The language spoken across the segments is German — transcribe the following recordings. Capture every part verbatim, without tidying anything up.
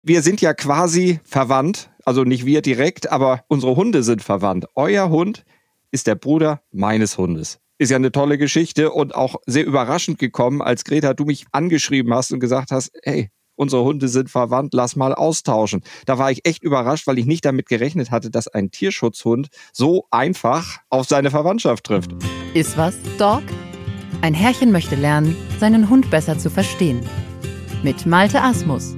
Wir sind ja quasi verwandt, also nicht wir direkt, aber unsere Hunde sind verwandt. Euer Hund ist der Bruder meines Hundes. Ist ja eine tolle Geschichte und auch sehr überraschend gekommen, als Greta, du mich angeschrieben hast und gesagt hast, hey, unsere Hunde sind verwandt, lass mal austauschen. Da war ich echt überrascht, weil ich nicht damit gerechnet hatte, dass ein Tierschutzhund so einfach auf seine Verwandtschaft trifft. Ist was, Dog? Ein Herrchen möchte lernen, seinen Hund besser zu verstehen. Mit Malte Asmus.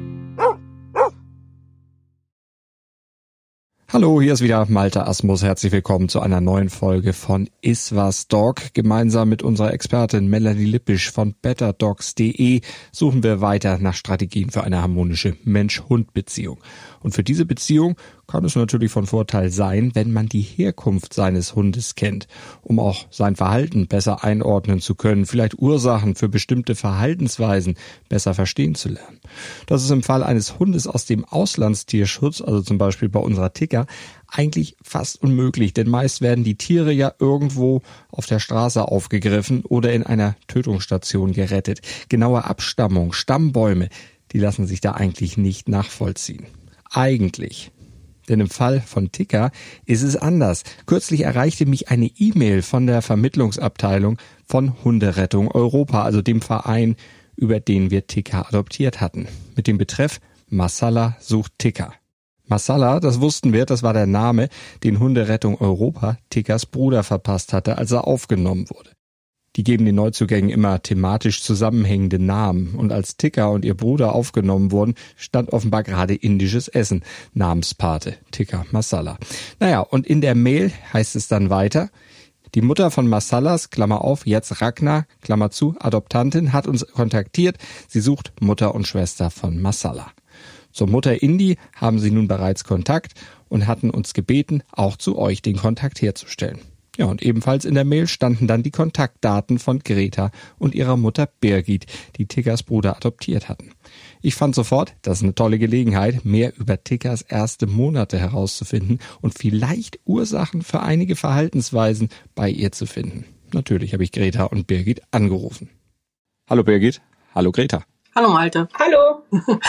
Hallo, hier ist wieder Malte Asmus. Herzlich willkommen zu einer neuen Folge von Ist was, Dog. Gemeinsam mit unserer Expertin Melanie Lippisch von better dogs punkt de suchen wir weiter nach Strategien für eine harmonische Mensch-Hund-Beziehung. Und für diese Beziehung kann es natürlich von Vorteil sein, wenn man die Herkunft seines Hundes kennt, um auch sein Verhalten besser einordnen zu können, vielleicht Ursachen für bestimmte Verhaltensweisen besser verstehen zu lernen. Das ist im Fall eines Hundes aus dem Auslandstierschutz, also zum Beispiel bei unserer Ticker, eigentlich fast unmöglich, denn meist werden die Tiere ja irgendwo auf der Straße aufgegriffen oder in einer Tötungsstation gerettet. Genaue Abstammung, Stammbäume, die lassen sich da eigentlich nicht nachvollziehen. Eigentlich. Denn im Fall von Ticker ist es anders. Kürzlich erreichte mich eine E-Mail von der Vermittlungsabteilung von Hunderettung Europa, also dem Verein, über den wir Ticker adoptiert hatten. Mit dem Betreff Masala sucht Ticker. Masala, das wussten wir, das war der Name, den Hunderettung Europa Tickers Bruder verpasst hatte, als er aufgenommen wurde. Die geben den Neuzugängen immer thematisch zusammenhängende Namen. Und als Ticker und ihr Bruder aufgenommen wurden, stand offenbar gerade indisches Essen. Namenspate, Ticker Masala. Naja, und in der Mail heißt es dann weiter: Die Mutter von Masalas, Klammer auf, jetzt Ragnar, Klammer zu, Adoptantin, hat uns kontaktiert. Sie sucht Mutter und Schwester von Masala. Zur Mutter Indi haben sie nun bereits Kontakt und hatten uns gebeten, auch zu euch den Kontakt herzustellen. Ja, und ebenfalls in der Mail standen dann die Kontaktdaten von Greta und ihrer Mutter Birgit, die Tickers Bruder adoptiert hatten. Ich fand sofort, das ist eine tolle Gelegenheit, mehr über Tickers erste Monate herauszufinden und vielleicht Ursachen für einige Verhaltensweisen bei ihr zu finden. Natürlich habe ich Greta und Birgit angerufen. Hallo Birgit, hallo Greta. Hallo Malte. Hallo.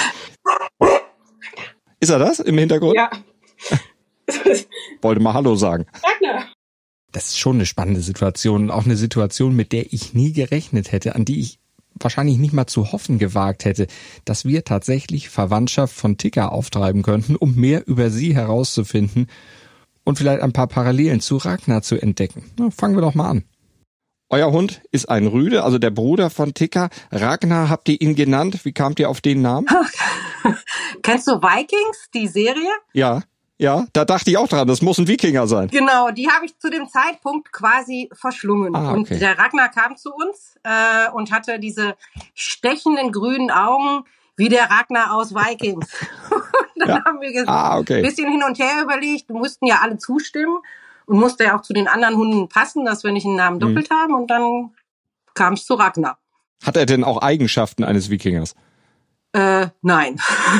Ist er das im Hintergrund? Ja. Wollte mal Hallo sagen. Ragnar. Das ist schon eine spannende Situation, auch eine Situation, mit der ich nie gerechnet hätte, an die ich wahrscheinlich nicht mal zu hoffen gewagt hätte, dass wir tatsächlich Verwandtschaft von Ticker auftreiben könnten, um mehr über sie herauszufinden und vielleicht ein paar Parallelen zu Ragnar zu entdecken. Na, fangen wir doch mal an. Euer Hund ist ein Rüde, also der Bruder von Ticker. Ragnar habt ihr ihn genannt. Wie kamt ihr auf den Namen? Kennst du Vikings, die Serie? Ja. Ja, da dachte ich auch dran, das muss ein Wikinger sein. Genau, die habe ich zu dem Zeitpunkt quasi verschlungen. Ah, okay. Und der Ragnar kam zu uns äh, und hatte diese stechenden grünen Augen wie der Ragnar aus Vikings. Dann ja. haben wir gesagt, ah, okay. ein bisschen hin und her überlegt, mussten ja alle zustimmen und musste ja auch zu den anderen Hunden passen, dass wir nicht einen Namen doppelt hm. haben, und dann kam es zu Ragnar. Hat er denn auch Eigenschaften eines Wikingers? Äh, nein.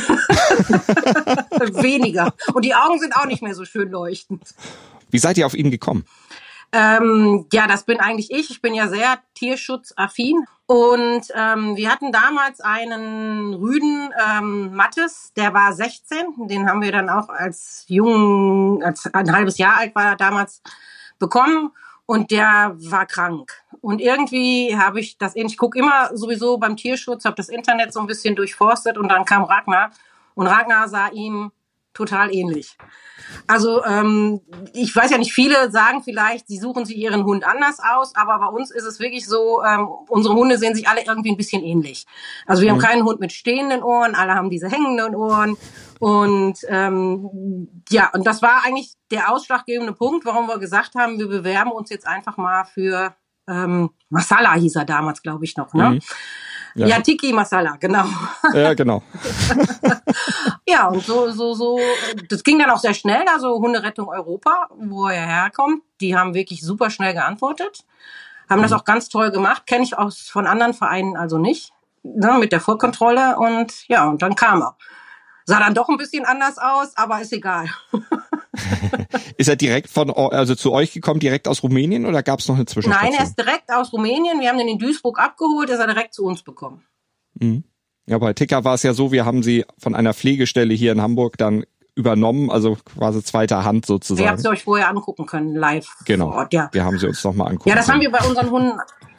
Weniger. Und die Augen sind auch nicht mehr so schön leuchtend. Wie seid ihr auf ihn gekommen? Ähm, ja, das bin eigentlich ich. Ich bin ja sehr tierschutzaffin. Und ähm, wir hatten damals einen Rüden, ähm, Mattes, der war sechzehn. Den haben wir dann auch als jungen, als ein halbes Jahr alt war er damals, bekommen. Und der war krank. Und irgendwie habe ich das, ich gucke immer sowieso beim Tierschutz, habe das Internet so ein bisschen durchforstet, und dann kam Ragnar. Und Ragnar sah ihm total ähnlich. Also ähm, ich weiß ja nicht, viele sagen vielleicht, sie suchen sich ihren Hund anders aus, aber bei uns ist es wirklich so, ähm, unsere Hunde sehen sich alle irgendwie ein bisschen ähnlich. Also wir mhm. haben keinen Hund mit stehenden Ohren, alle haben diese hängenden Ohren. Und ähm, ja, und das war eigentlich der ausschlaggebende Punkt, warum wir gesagt haben, wir bewerben uns jetzt einfach mal für ähm, Masala, hieß er damals, glaube ich noch, ne? Mhm. Ja. ja, Tiki Masala, genau. Ja, genau. Ja, und so, so, so, das ging dann auch sehr schnell, also Hunderettung Europa, wo er herkommt, die haben wirklich super schnell geantwortet, haben mhm. das auch ganz toll gemacht, kenne ich aus von anderen Vereinen also nicht, ne, mit der Vorkontrolle, und ja, und dann kam er. Sah dann doch ein bisschen anders aus, aber ist egal. Ist er direkt von, also zu euch gekommen, direkt aus Rumänien, oder gab es noch eine Zwischenstation? Nein, er ist direkt aus Rumänien. Wir haben den in Duisburg abgeholt, ist er direkt zu uns bekommen. Mhm. Ja, bei Ticker war es ja so, wir haben sie von einer Pflegestelle hier in Hamburg dann übernommen, also quasi zweiter Hand sozusagen. Ihr habt sie euch vorher angucken können, live genau. vor Ort, ja. Wir haben sie uns nochmal angucken Ja, das können. haben wir bei unseren Hunden.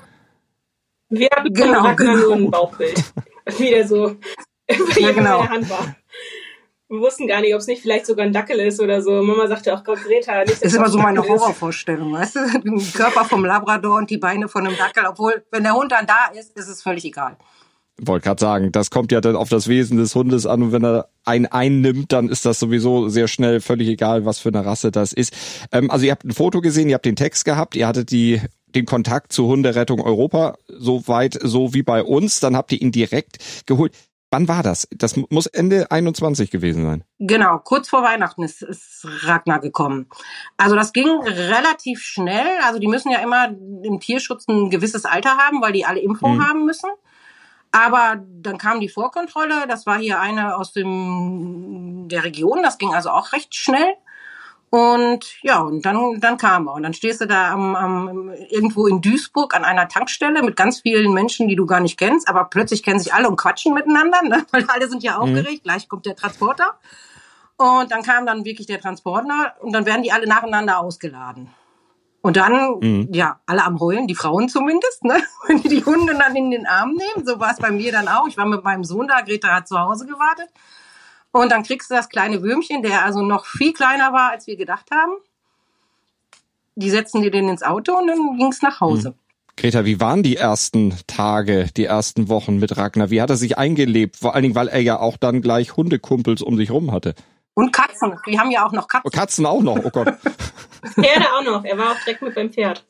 Wir hatten genau, Ragnar genau. nur ein Bauchbild. Wieder so, bei ja, genau. meine Hand war. Wir wussten gar nicht, ob es nicht vielleicht sogar ein Dackel ist oder so. Mama sagte auch, Gott, Greta, nicht, dass das ist immer so meine Dackel ist. Horrorvorstellung, weißt du? Den Körper vom Labrador und die Beine von einem Dackel. Obwohl, wenn der Hund dann da ist, ist es völlig egal. Wollte gerade sagen, das kommt ja dann auf das Wesen des Hundes an und wenn er einen einnimmt, dann ist das sowieso sehr schnell völlig egal, was für eine Rasse das ist. Ähm, also ihr habt ein Foto gesehen, ihr habt den Text gehabt, ihr hattet die den Kontakt zu Hunderettung Europa, so weit so wie bei uns, dann habt ihr ihn direkt geholt. Wann war das? Das muss Ende einundzwanzig gewesen sein. Genau, kurz vor Weihnachten ist, ist Ragnar gekommen. Also das ging relativ schnell. Also die müssen ja immer im Tierschutz ein gewisses Alter haben, weil die alle Impfung mhm. haben müssen. Aber dann kam die Vorkontrolle. Das war hier eine aus dem der Region. Das ging also auch recht schnell. Und ja, und dann, dann kam er. Und dann stehst du da am, am, irgendwo in Duisburg an einer Tankstelle mit ganz vielen Menschen, die du gar nicht kennst, aber plötzlich kennen sich alle und quatschen miteinander, ne? Weil alle sind ja aufgeregt, mhm. gleich kommt der Transporter. Und dann kam dann wirklich der Transporter und dann werden die alle nacheinander ausgeladen. Und dann, mhm. ja, alle am Heulen, die Frauen zumindest, ne? Wenn die die Hunde dann in den Arm nehmen, so war es bei mir dann auch. Ich war mit meinem Sohn da, Greta hat zu Hause gewartet. Und dann kriegst du das kleine Würmchen, der also noch viel kleiner war, als wir gedacht haben. Die setzen dir den ins Auto und dann ging's nach Hause. Mhm. Greta, wie waren die ersten Tage, die ersten Wochen mit Ragnar? Wie hat er sich eingelebt? Vor allen Dingen, weil er ja auch dann gleich Hundekumpels um sich rum hatte. Und Katzen. Wir haben ja auch noch Katzen. Oh, Katzen auch noch, oh Gott. Pferde auch noch. Er war auch direkt mit beim Pferd.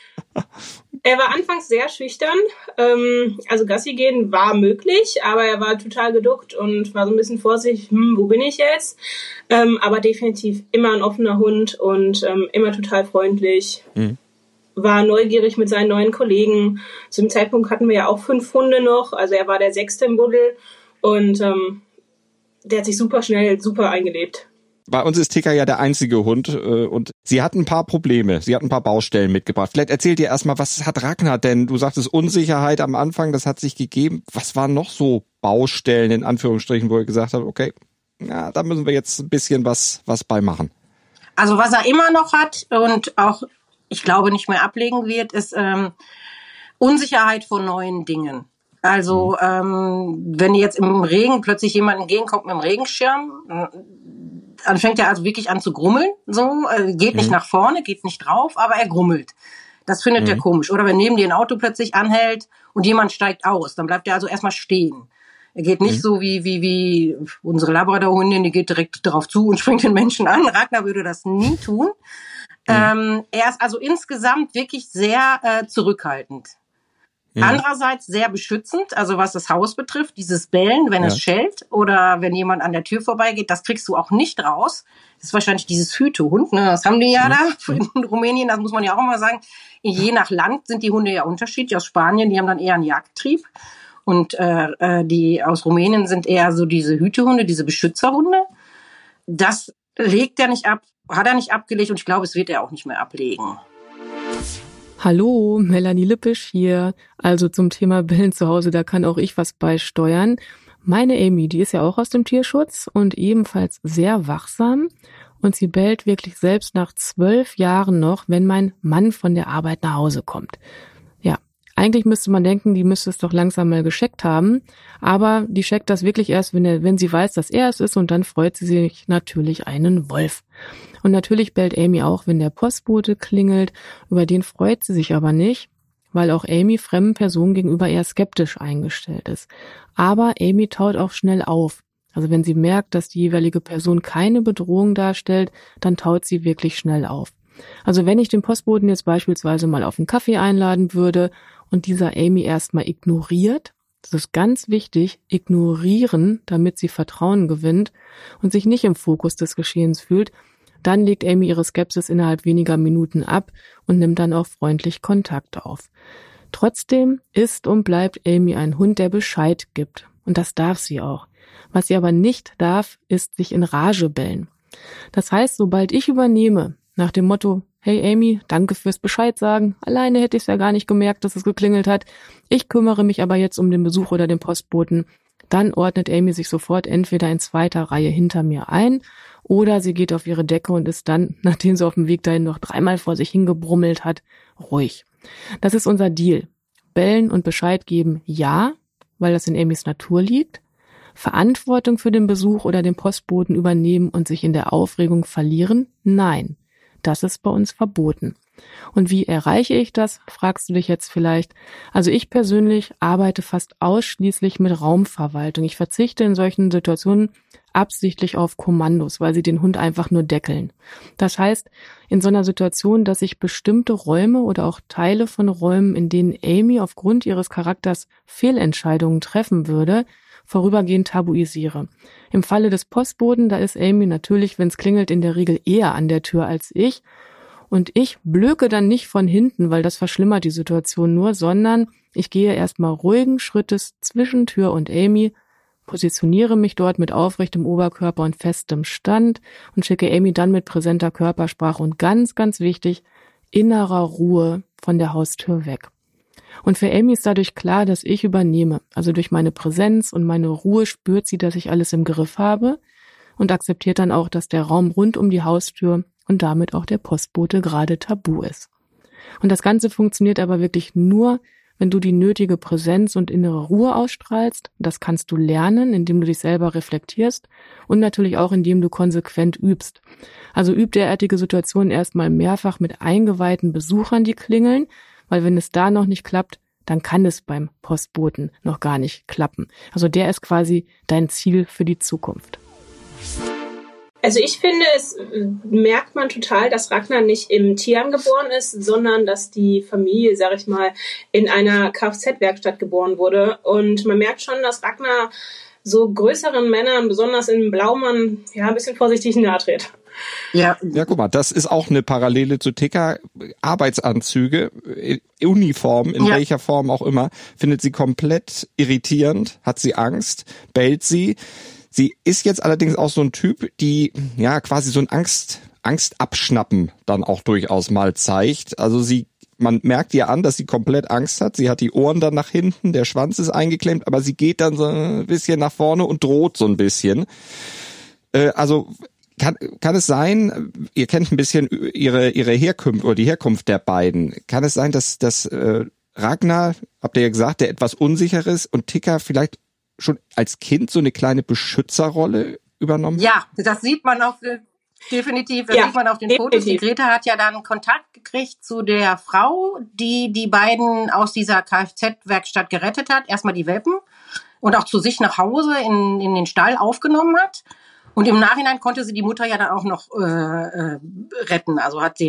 Er war anfangs sehr schüchtern. Ähm, also Gassi gehen war möglich, aber er war total geduckt und war so ein bisschen vorsichtig, hm, wo bin ich jetzt? Ähm, aber definitiv immer ein offener Hund und ähm, immer total freundlich. Mhm. War neugierig mit seinen neuen Kollegen. Zu dem Zeitpunkt hatten wir ja auch fünf Hunde noch. Also er war der sechste im Buddel und ähm, der hat sich super schnell, super eingelebt. Bei uns ist Ticker ja der einzige Hund äh, und sie hat ein paar Probleme, sie hat ein paar Baustellen mitgebracht. Vielleicht erzählt ihr erstmal, was hat Ragnar denn? Du sagtest Unsicherheit am Anfang, das hat sich gegeben. Was waren noch so Baustellen in Anführungsstrichen, wo ihr gesagt habt, okay, ja, da müssen wir jetzt ein bisschen was was bei machen? Also was er immer noch hat und auch, ich glaube, nicht mehr ablegen wird, ist ähm, Unsicherheit vor neuen Dingen. Also ähm, wenn jetzt im Regen plötzlich jemand entgegenkommt mit dem Regenschirm, dann fängt er also wirklich an zu grummeln, so, äh, geht nicht mhm. nach vorne, geht nicht drauf, aber er grummelt. Das findet mhm. er komisch. Oder wenn neben dir ein Auto plötzlich anhält und jemand steigt aus, dann bleibt er also erstmal stehen. Er geht nicht mhm. so wie wie wie unsere Labrador-Hündin, die geht direkt drauf zu und springt den Menschen an. Ragnar würde das nie tun. Mhm. Ähm, er ist also insgesamt wirklich sehr äh, zurückhaltend. Ja. Andererseits sehr beschützend, also was das Haus betrifft, dieses Bellen, wenn ja. es schellt oder wenn jemand an der Tür vorbeigeht, das kriegst du auch nicht raus. Das ist wahrscheinlich dieses Hütehund, ne? Das haben die ja, ja da in Rumänien, das muss man ja auch immer sagen. Je nach Land sind die Hunde ja unterschiedlich. Aus Spanien, die haben dann eher einen Jagdtrieb und äh, die aus Rumänien sind eher so diese Hütehunde, diese Beschützerhunde. Das legt er nicht ab, hat er nicht abgelegt und ich glaube, es wird er auch nicht mehr ablegen. Hallo, Melanie Lippisch hier. Also zum Thema Bellen zu Hause, da kann auch ich was beisteuern. Meine Amy, die ist ja auch aus dem Tierschutz und ebenfalls sehr wachsam. Und sie bellt wirklich selbst nach zwölf Jahren noch, wenn mein Mann von der Arbeit nach Hause kommt. Ja, eigentlich müsste man denken, die müsste es doch langsam mal gescheckt haben. Aber die checkt das wirklich erst, wenn, er, wenn sie weiß, dass er es ist. Und dann freut sie sich natürlich einen Wolf. Und natürlich bellt Amy auch, wenn der Postbote klingelt. Über den freut sie sich aber nicht, weil auch Amy fremden Personen gegenüber eher skeptisch eingestellt ist. Aber Amy taut auch schnell auf. Also wenn sie merkt, dass die jeweilige Person keine Bedrohung darstellt, dann taut sie wirklich schnell auf. Also wenn ich den Postboten jetzt beispielsweise mal auf einen Kaffee einladen würde und dieser Amy erstmal ignoriert, das ist ganz wichtig, ignorieren, damit sie Vertrauen gewinnt und sich nicht im Fokus des Geschehens fühlt, dann legt Amy ihre Skepsis innerhalb weniger Minuten ab und nimmt dann auch freundlich Kontakt auf. Trotzdem ist und bleibt Amy ein Hund, der Bescheid gibt. Und das darf sie auch. Was sie aber nicht darf, ist sich in Rage bellen. Das heißt, sobald ich übernehme, nach dem Motto, hey Amy, danke fürs Bescheid sagen, alleine hätte ich es ja gar nicht gemerkt, dass es geklingelt hat, ich kümmere mich aber jetzt um den Besuch oder den Postboten, Dann ordnet Amy sich sofort entweder in zweiter Reihe hinter mir ein oder sie geht auf ihre Decke und ist dann, nachdem sie auf dem Weg dahin noch dreimal vor sich hingebrummelt hat, ruhig. Das ist unser Deal. Bellen und Bescheid geben, ja, weil das in Amys Natur liegt. Verantwortung für den Besuch oder den Postboten übernehmen und sich in der Aufregung verlieren, nein. Das ist bei uns verboten. Und wie erreiche ich das, fragst du dich jetzt vielleicht. Also ich persönlich arbeite fast ausschließlich mit Raumverwaltung. Ich verzichte in solchen Situationen absichtlich auf Kommandos, weil sie den Hund einfach nur deckeln. Das heißt, in so einer Situation, dass ich bestimmte Räume oder auch Teile von Räumen, in denen Amy aufgrund ihres Charakters Fehlentscheidungen treffen würde, vorübergehend tabuisiere. Im Falle des Postboten, da ist Amy natürlich, wenn es klingelt, in der Regel eher an der Tür als ich. Und ich blöke dann nicht von hinten, weil das verschlimmert die Situation nur, sondern ich gehe erstmal ruhigen Schrittes zwischen Tür und Amy, positioniere mich dort mit aufrechtem Oberkörper und festem Stand und schicke Amy dann mit präsenter Körpersprache und ganz, ganz wichtig, innerer Ruhe von der Haustür weg. Und für Amy ist dadurch klar, dass ich übernehme. Also durch meine Präsenz und meine Ruhe spürt sie, dass ich alles im Griff habe und akzeptiert dann auch, dass der Raum rund um die Haustür und damit auch der Postbote gerade tabu ist. Und das Ganze funktioniert aber wirklich nur, wenn du die nötige Präsenz und innere Ruhe ausstrahlst. Das kannst du lernen, indem du dich selber reflektierst und natürlich auch, indem du konsequent übst. Also üb derartige Situationen erstmal mehrfach mit eingeweihten Besuchern, die klingeln, weil wenn es da noch nicht klappt, dann kann es beim Postboten noch gar nicht klappen. Also der ist quasi dein Ziel für die Zukunft. Also ich finde, es merkt man total, dass Ragnar nicht im Tierheim geboren ist, sondern dass die Familie, sag ich mal, in einer Kfz-Werkstatt geboren wurde. Und man merkt schon, dass Ragnar so größeren Männern, besonders in Blaumann, ja, ein bisschen vorsichtig nahe tritt. Ja. Ja, guck mal, das ist auch eine Parallele zu Ticker. Arbeitsanzüge, Uniform, in ja. welcher Form auch immer, findet sie komplett irritierend, hat sie Angst, bellt sie. Sie ist jetzt allerdings auch so ein Typ, die ja quasi so ein Angst, Angstabschnappen dann auch durchaus mal zeigt. Also sie, man merkt ihr an, dass sie komplett Angst hat. Sie hat die Ohren dann nach hinten, der Schwanz ist eingeklemmt, aber sie geht dann so ein bisschen nach vorne und droht so ein bisschen. Äh, also kann, kann es sein, ihr kennt ein bisschen ihre ihre Herkunft oder die Herkunft der beiden. Kann es sein, dass dass äh, Ragnar, habt ihr ja gesagt, der etwas unsicher ist und Ticker vielleicht schon als Kind so eine kleine Beschützerrolle übernommen? Ja, das sieht man auch definitiv, das ja, sieht man auf den definitiv. Fotos. Die Greta hat ja dann Kontakt gekriegt zu der Frau, die die beiden aus dieser Kfz-Werkstatt gerettet hat. Erstmal die Welpen und auch zu sich nach Hause in, in den Stall aufgenommen hat. Und im Nachhinein konnte sie die Mutter ja dann auch noch äh, äh, retten. Also hat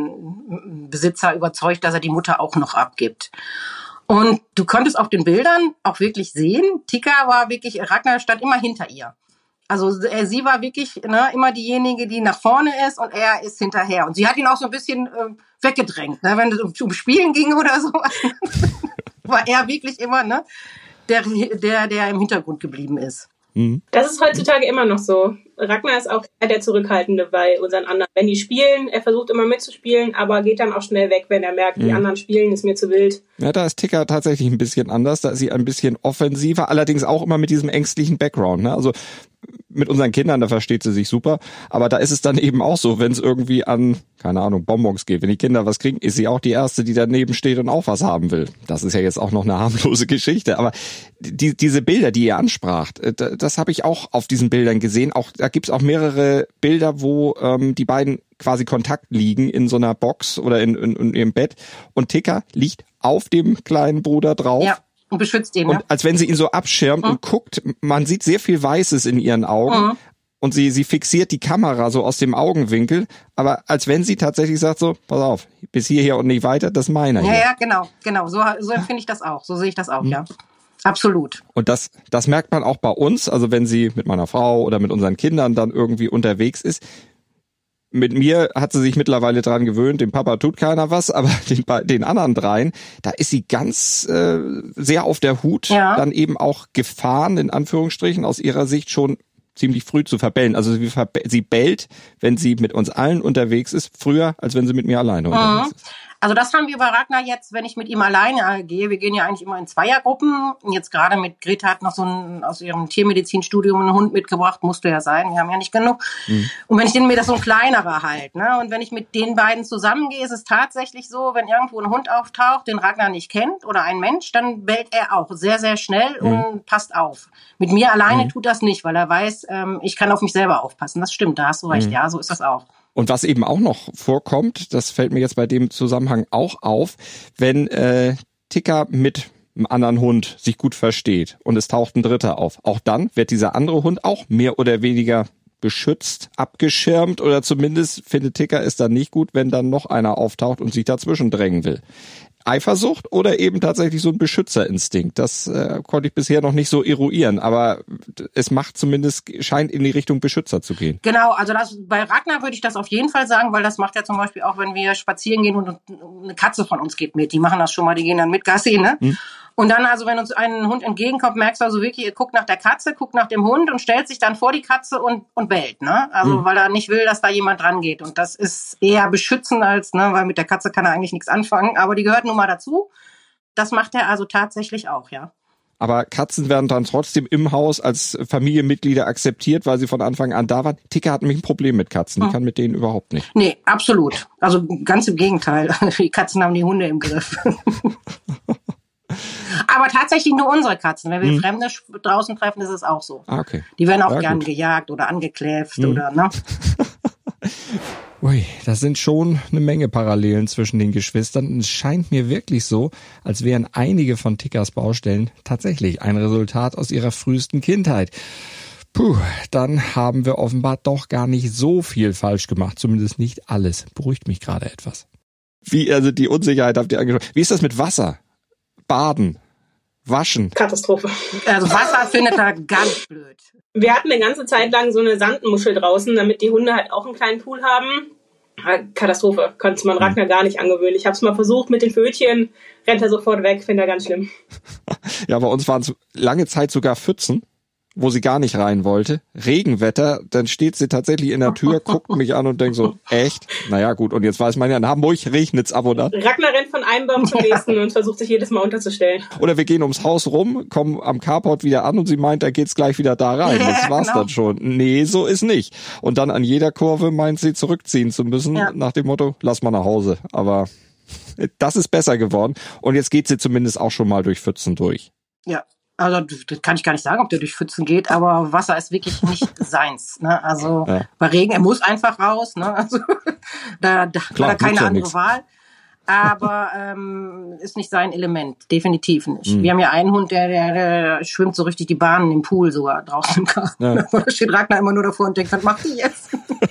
den Besitzer überzeugt, dass er die Mutter auch noch abgibt. Und du konntest auf den Bildern auch wirklich sehen, Tika war wirklich, Ragnar stand immer hinter ihr. Also äh, sie war wirklich ne, immer diejenige, die nach vorne ist und er ist hinterher. Und sie hat ihn auch so ein bisschen äh, weggedrängt. Ne? Wenn es um, um Spielen ging oder so, war er wirklich immer ne, der, der, der im Hintergrund geblieben ist. Das ist heutzutage immer noch so. Ragnar ist auch der Zurückhaltende bei unseren anderen. Wenn die spielen, er versucht immer mitzuspielen, aber geht dann auch schnell weg, wenn er merkt, die mhm. anderen spielen, ist mir zu wild. Ja, da ist Ticker tatsächlich ein bisschen anders. Da ist sie ein bisschen offensiver, allerdings auch immer mit diesem ängstlichen Background. Ne? Also mit unseren Kindern, da versteht sie sich super. Aber da ist es dann eben auch so, wenn es irgendwie an, keine Ahnung, Bonbons geht. Wenn die Kinder was kriegen, ist sie auch die Erste, die daneben steht und auch was haben will. Das ist ja jetzt auch noch eine harmlose Geschichte. Aber die, diese Bilder, die ihr anspracht, das habe ich auch auf diesen Bildern gesehen. Auch da gibt's auch mehrere Bilder, wo ähm, die beiden quasi Kontakt liegen in so einer Box oder in, in, in ihrem Bett. Und Ticker liegt auf dem kleinen Bruder drauf. Ja. Und beschützt ihn, und ne? Als wenn sie ihn so abschirmt mhm. und guckt, man sieht sehr viel Weißes in ihren Augen mhm. und sie sie fixiert die Kamera so aus dem Augenwinkel, aber als wenn sie tatsächlich sagt so, pass auf, bis hierher und nicht weiter, das ist meiner ja, hier. Ja, genau, genau, so, so empfinde ich das auch, so sehe ich das auch, mhm. ja. Absolut. Und das das merkt man auch bei uns, also wenn sie mit meiner Frau oder mit unseren Kindern dann irgendwie unterwegs ist. Mit mir hat sie sich mittlerweile dran gewöhnt, dem Papa tut keiner was, aber den, den anderen dreien, da ist sie ganz äh, sehr auf der Hut, ja. Dann eben auch Gefahren, in Anführungsstrichen, aus ihrer Sicht schon ziemlich früh zu verbellen. Also sie, verbe- sie bellt, wenn sie mit uns allen unterwegs ist, früher, als wenn sie mit mir alleine Mhm. unterwegs ist. Also das haben wir bei Ragnar jetzt, wenn ich mit ihm alleine gehe. Wir gehen ja eigentlich immer in Zweiergruppen. Jetzt gerade mit Greta hat noch so ein, aus ihrem Tiermedizinstudium einen Hund mitgebracht. Musste ja sein, wir haben ja nicht genug. Mhm. Und wenn ich den mir das so ein kleinerer halt, ne? Und wenn ich mit den beiden zusammengehe, ist es tatsächlich so, wenn irgendwo ein Hund auftaucht, den Ragnar nicht kennt oder ein Mensch, dann bellt er auch sehr, sehr schnell mhm. und passt auf. Mit mir alleine mhm. tut das nicht, weil er weiß, ähm, ich kann auf mich selber aufpassen. Das stimmt, da hast du recht. Mhm. Ja, so ist das auch. Und was eben auch noch vorkommt, das fällt mir jetzt bei dem Zusammenhang auch auf, wenn äh, Ticker mit einem anderen Hund sich gut versteht und es taucht ein Dritter auf. Auch dann wird dieser andere Hund auch mehr oder weniger beschützt, abgeschirmt oder zumindest findet Ticker es dann nicht gut, wenn dann noch einer auftaucht und sich dazwischen drängen will. Eifersucht oder eben tatsächlich so ein Beschützerinstinkt. Das äh, konnte ich bisher noch nicht so eruieren, aber es macht zumindest, scheint in die Richtung Beschützer zu gehen. Genau, also das, bei Ragnar würde ich das auf jeden Fall sagen, weil das macht ja zum Beispiel auch, wenn wir spazieren gehen und eine Katze von uns geht mit. Die machen das schon mal, die gehen dann mit Gassi, ne? Hm. Und dann also, wenn uns ein Hund entgegenkommt, merkst du also wirklich, er guckt nach der Katze, guckt nach dem Hund und stellt sich dann vor die Katze und, und bellt, ne? Also, mhm. weil er nicht will, dass da jemand dran geht. Und das ist eher beschützend als, ne, weil mit der Katze kann er eigentlich nichts anfangen. Aber die gehört nun mal dazu. Das macht er also tatsächlich auch, ja. Aber Katzen werden dann trotzdem im Haus als Familienmitglieder akzeptiert, weil sie von Anfang an da waren. Ticker hat nämlich ein Problem mit Katzen. Die kann mit denen überhaupt nicht. Nee, absolut. Also ganz im Gegenteil. Die Katzen haben die Hunde im Griff. Aber tatsächlich nur unsere Katzen. Wenn wir hm. Fremde draußen treffen, ist es auch so. Ah, okay. Die werden auch ja, gern gut. gejagt oder angekläfft hm. oder, ne? Ui, das sind schon eine Menge Parallelen zwischen den Geschwistern. Es scheint mir wirklich so, als wären einige von Tickers Baustellen tatsächlich ein Resultat aus ihrer frühesten Kindheit. Puh, dann haben wir offenbar doch gar nicht so viel falsch gemacht. Zumindest nicht alles. Beruhigt mich gerade etwas. Wie, also die Unsicherheit habt ihr angesprochen. Wie ist das mit Wasser? Baden? Waschen? Katastrophe. Also Wasser findet er ganz blöd. Wir hatten eine ganze Zeit lang so eine Sandmuschel draußen, damit die Hunde halt auch einen kleinen Pool haben. Katastrophe. Konnte man Ragnar gar nicht angewöhnen. Ich habe es mal versucht mit den Fötchen, rennt er sofort weg, finde er ganz schlimm. Ja, bei uns waren es lange Zeit sogar Pfützen, wo sie gar nicht rein wollte. Regenwetter, dann steht sie tatsächlich in der Tür, guckt mich an und denkt so, echt? Naja gut, und jetzt weiß man ja, in Hamburg regnet's ab und an. Ragnar rennt von einem Baum zum nächsten und versucht sich jedes Mal unterzustellen. Oder wir gehen ums Haus rum, kommen am Carport wieder an und sie meint, da geht's gleich wieder da rein. Ja, das war's genau. dann schon. Nee, so ist nicht. Und dann an jeder Kurve meint sie zurückziehen zu müssen, ja. nach dem Motto, lass mal nach Hause. Aber das ist besser geworden. Und jetzt geht sie zumindest auch schon mal durch Pfützen durch. Ja. Also das kann ich gar nicht sagen, ob der durch Pfützen geht, aber Wasser ist wirklich nicht seins. Ne? Also ja. bei Regen, er muss einfach raus. Ne? Also da, da Klar, hat er keine ja andere nix. Wahl. Aber ähm, ist nicht sein Element, definitiv nicht. Mhm. Wir haben ja einen Hund, der, der, der schwimmt so richtig die Bahnen im Pool sogar draußen im Garten. Ja. Da steht Ragnar immer nur davor und denkt, was macht die jetzt?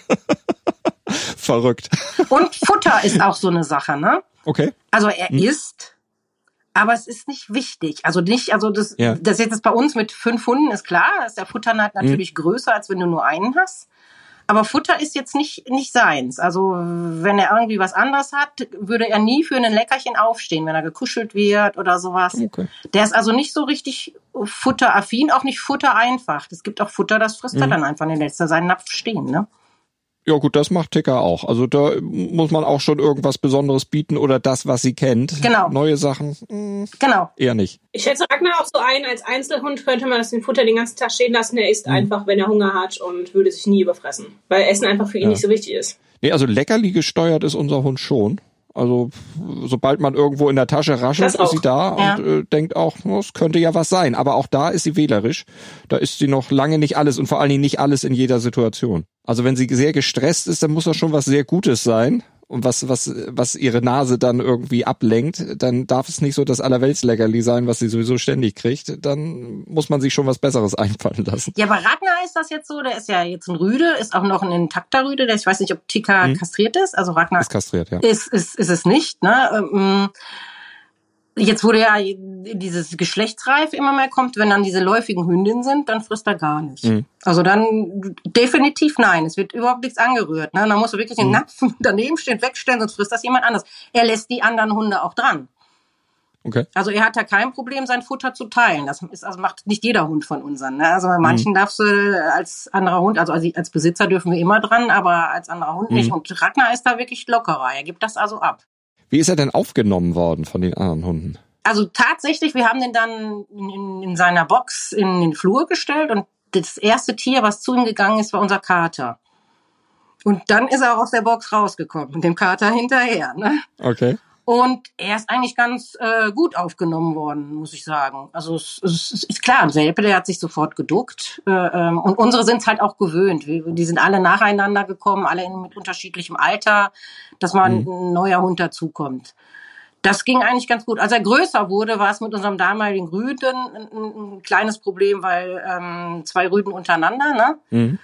Verrückt. Und Futter ist auch so eine Sache, ne? Okay. Also er mhm. isst, aber es ist nicht wichtig. Also nicht, also das, ja. das jetzt bei uns mit fünf Hunden ist klar, ist der Futterneid natürlich mhm. größer, als wenn du nur einen hast. Aber Futter ist jetzt nicht, nicht seins. Also wenn er irgendwie was anderes hat, würde er nie für ein Leckerchen aufstehen, wenn er gekuschelt wird oder sowas. Okay. Der ist also nicht so richtig futteraffin, auch nicht futtereinfach. Es gibt auch Futter, das frisst mhm. er dann einfach, den lässt er seinen Napf stehen, ne? Ja gut, das macht Ticker auch. Also da muss man auch schon irgendwas Besonderes bieten oder das, was sie kennt. Genau. Neue Sachen, mh, genau. eher nicht. Ich schätze Ragnar auch so ein, als Einzelhund könnte man das den Futter den ganzen Tag stehen lassen. Er isst mhm. einfach, wenn er Hunger hat und würde sich nie überfressen. Weil Essen einfach für ihn ja. nicht so wichtig ist. Nee, also Leckerli gesteuert ist unser Hund schon. Also sobald man irgendwo in der Tasche raschelt, ist sie da ja. und äh, denkt auch, es könnte ja was sein. Aber auch da ist sie wählerisch. Da ist sie noch lange nicht alles und vor allen Dingen nicht alles in jeder Situation. Also wenn sie sehr gestresst ist, dann muss das schon was sehr Gutes sein. Und was, was, was ihre Nase dann irgendwie ablenkt, dann darf es nicht so das Allerweltsleckerli sein, was sie sowieso ständig kriegt. Dann muss man sich schon was Besseres einfallen lassen. Ja, bei Ragnar ist das jetzt so, der ist ja jetzt ein Rüde, ist auch noch ein intakter Rüde, der, ich weiß nicht, ob Tika hm. kastriert ist, also Ragnar ist kastriert, ja. Ist, ist, ist es nicht, ne? Jetzt wurde ja dieses Geschlechtsreif immer mehr kommt, wenn dann diese läufigen Hündinnen sind, dann frisst er gar nicht. Mhm. Also dann definitiv nein, es wird überhaupt nichts angerührt. Ne? Dann musst du wirklich den mhm. Napf daneben stehen, wegstellen, sonst frisst das jemand anders. Er lässt die anderen Hunde auch dran. Okay. Also er hat da kein Problem, sein Futter zu teilen. Das ist, also macht nicht jeder Hund von unseren. Ne? Also bei manchen mhm. darfst du als anderer Hund, also als Besitzer dürfen wir immer dran, aber als anderer Hund mhm. nicht. Und Ragnar ist da wirklich lockerer. Er gibt das also ab. Wie ist er denn aufgenommen worden von den anderen Hunden? Also tatsächlich, wir haben den dann in, in seiner Box in den Flur gestellt und das erste Tier, was zu ihm gegangen ist, war unser Kater. Und dann ist er aus der Box rausgekommen, dem Kater hinterher. Ne? Okay. Und er ist eigentlich ganz äh, gut aufgenommen worden, muss ich sagen. Also es, es, es ist klar, ein Welpe, der hat sich sofort geduckt. Äh, ähm, und unsere sind es halt auch gewöhnt. Wir, die sind alle nacheinander gekommen, alle in, mit unterschiedlichem Alter, dass mal mhm. ein neuer Hund dazukommt. Das ging eigentlich ganz gut. Als er größer wurde, war es mit unserem damaligen Rüden ein, ein kleines Problem, weil ähm, zwei Rüden untereinander, ne? Mhm.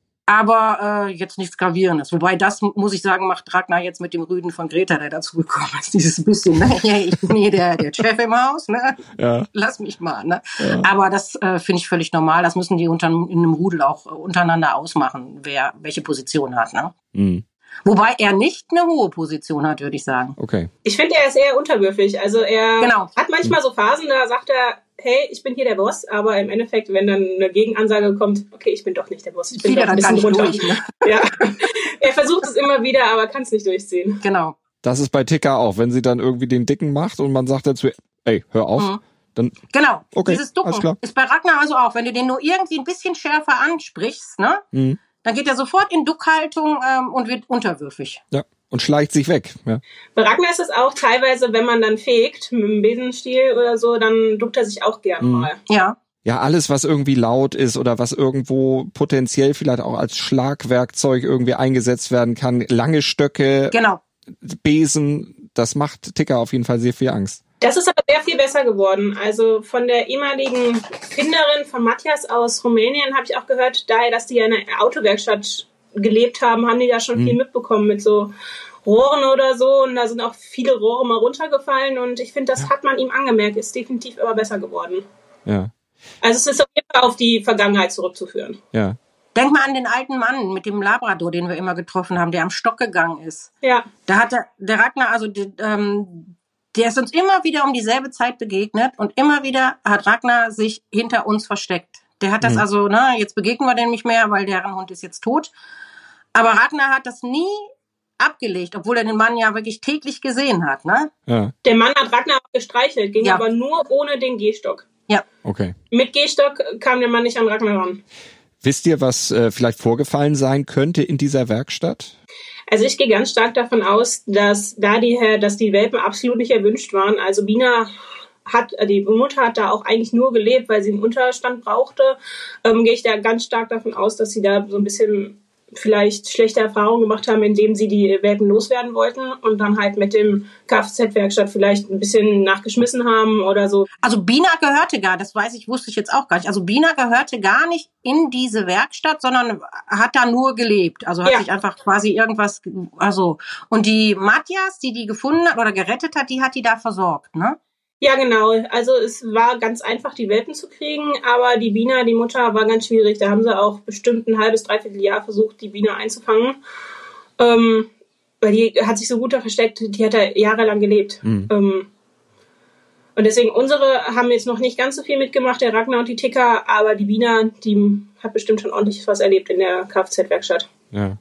Aber äh, jetzt nichts Gravierendes. Wobei das, muss ich sagen, macht Ragnar jetzt mit dem Rüden von Greta, der dazugekommen ist. Dieses bisschen, ne? Hey, ich bin hier der, der Chef im Haus, ne? Ja. Lass mich mal, ne? Ja. Aber das äh, finde ich völlig normal. Das müssen die unter, in einem Rudel auch untereinander ausmachen, wer welche Position hat, ne? Mhm. Wobei er nicht eine hohe Position hat, würde ich sagen. Okay. Ich finde, er ist eher unterwürfig. Also er genau. hat manchmal so Phasen, da sagt er, hey, ich bin hier der Boss, aber im Endeffekt, wenn dann eine Gegenansage kommt, okay, ich bin doch nicht der Boss, ich bin doch ein bisschen runter. Durch, ne? Ja. Er versucht es immer wieder, aber kann es nicht durchziehen. Genau. Das ist bei Ticker auch, wenn sie dann irgendwie den Dicken macht und man sagt dazu, ey, hör auf, mhm. dann... Genau, okay, dieses Ducken ist bei Ragnar also auch, wenn du den nur irgendwie ein bisschen schärfer ansprichst, ne? Mhm. Dann geht er sofort in Duckhaltung ähm, und wird unterwürfig. Ja, und schleicht sich weg. Ja. Bei Ragnar ist es auch teilweise, wenn man dann fegt mit dem Besenstiel oder so, dann duckt er sich auch gern mhm. mal. Ja. Ja, alles, was irgendwie laut ist oder was irgendwo potenziell vielleicht auch als Schlagwerkzeug irgendwie eingesetzt werden kann. Lange Stöcke, genau. Besen, das macht Ticker auf jeden Fall sehr viel Angst. Das ist aber sehr viel besser geworden. Also von der ehemaligen Finderin von Matthias aus Rumänien habe ich auch gehört, daher, dass die ja in einer Autowerkstatt gelebt haben, haben die da schon mhm. viel mitbekommen mit so Rohren oder so. Und da sind auch viele Rohre mal runtergefallen. Und ich finde, das ja. hat man ihm angemerkt, ist definitiv immer besser geworden. Ja. Also es ist auf jeden Fall auf die Vergangenheit zurückzuführen. Ja. Denk mal an den alten Mann mit dem Labrador, den wir immer getroffen haben, der am Stock gegangen ist. Ja. Da hat der, der Ragnar, also die, ähm, der ist uns immer wieder um dieselbe Zeit begegnet und immer wieder hat Ragnar sich hinter uns versteckt. Der hat das mhm. also, ne, jetzt begegnen wir dem nicht mehr, weil deren Hund ist jetzt tot. Aber Ragnar hat das nie abgelegt, obwohl er den Mann ja wirklich täglich gesehen hat, ne? Ja. Der Mann hat Ragnar auch gestreichelt, ging ja. aber nur ohne den Gehstock. Ja. Okay. Mit Gehstock kam der Mann nicht an Ragnar ran. Wisst ihr, was äh, vielleicht vorgefallen sein könnte in dieser Werkstatt? Also ich gehe ganz stark davon aus, dass da die, dass die Welpen absolut nicht erwünscht waren. Also Bina hat, die Mutter hat da auch eigentlich nur gelebt, weil sie einen Unterstand brauchte. Ähm, gehe ich da ganz stark davon aus, dass sie da so ein bisschen vielleicht schlechte Erfahrungen gemacht haben, indem sie die Welpen loswerden wollten und dann halt mit dem Kfz-Werkstatt vielleicht ein bisschen nachgeschmissen haben oder so. Also Bina gehörte gar, das weiß ich, wusste ich jetzt auch gar nicht. Also Bina gehörte gar nicht in diese Werkstatt, sondern hat da nur gelebt. Also hat ja. sich einfach quasi irgendwas, also, und die Matthias, die die gefunden hat oder gerettet hat, die hat die da versorgt, ne? Ja, genau. Also es war ganz einfach, die Welpen zu kriegen, aber die Bina, die Mutter, war ganz schwierig. Da haben sie auch bestimmt ein halbes, dreiviertel Jahr versucht, die Bina einzufangen. Ähm, weil die hat sich so gut da versteckt, die hat da jahrelang gelebt. Mhm. Ähm, und deswegen, unsere haben jetzt noch nicht ganz so viel mitgemacht, der Ragnar und die Ticker, aber die Bina, die hat bestimmt schon ordentlich was erlebt in der Kfz-Werkstatt. Ja.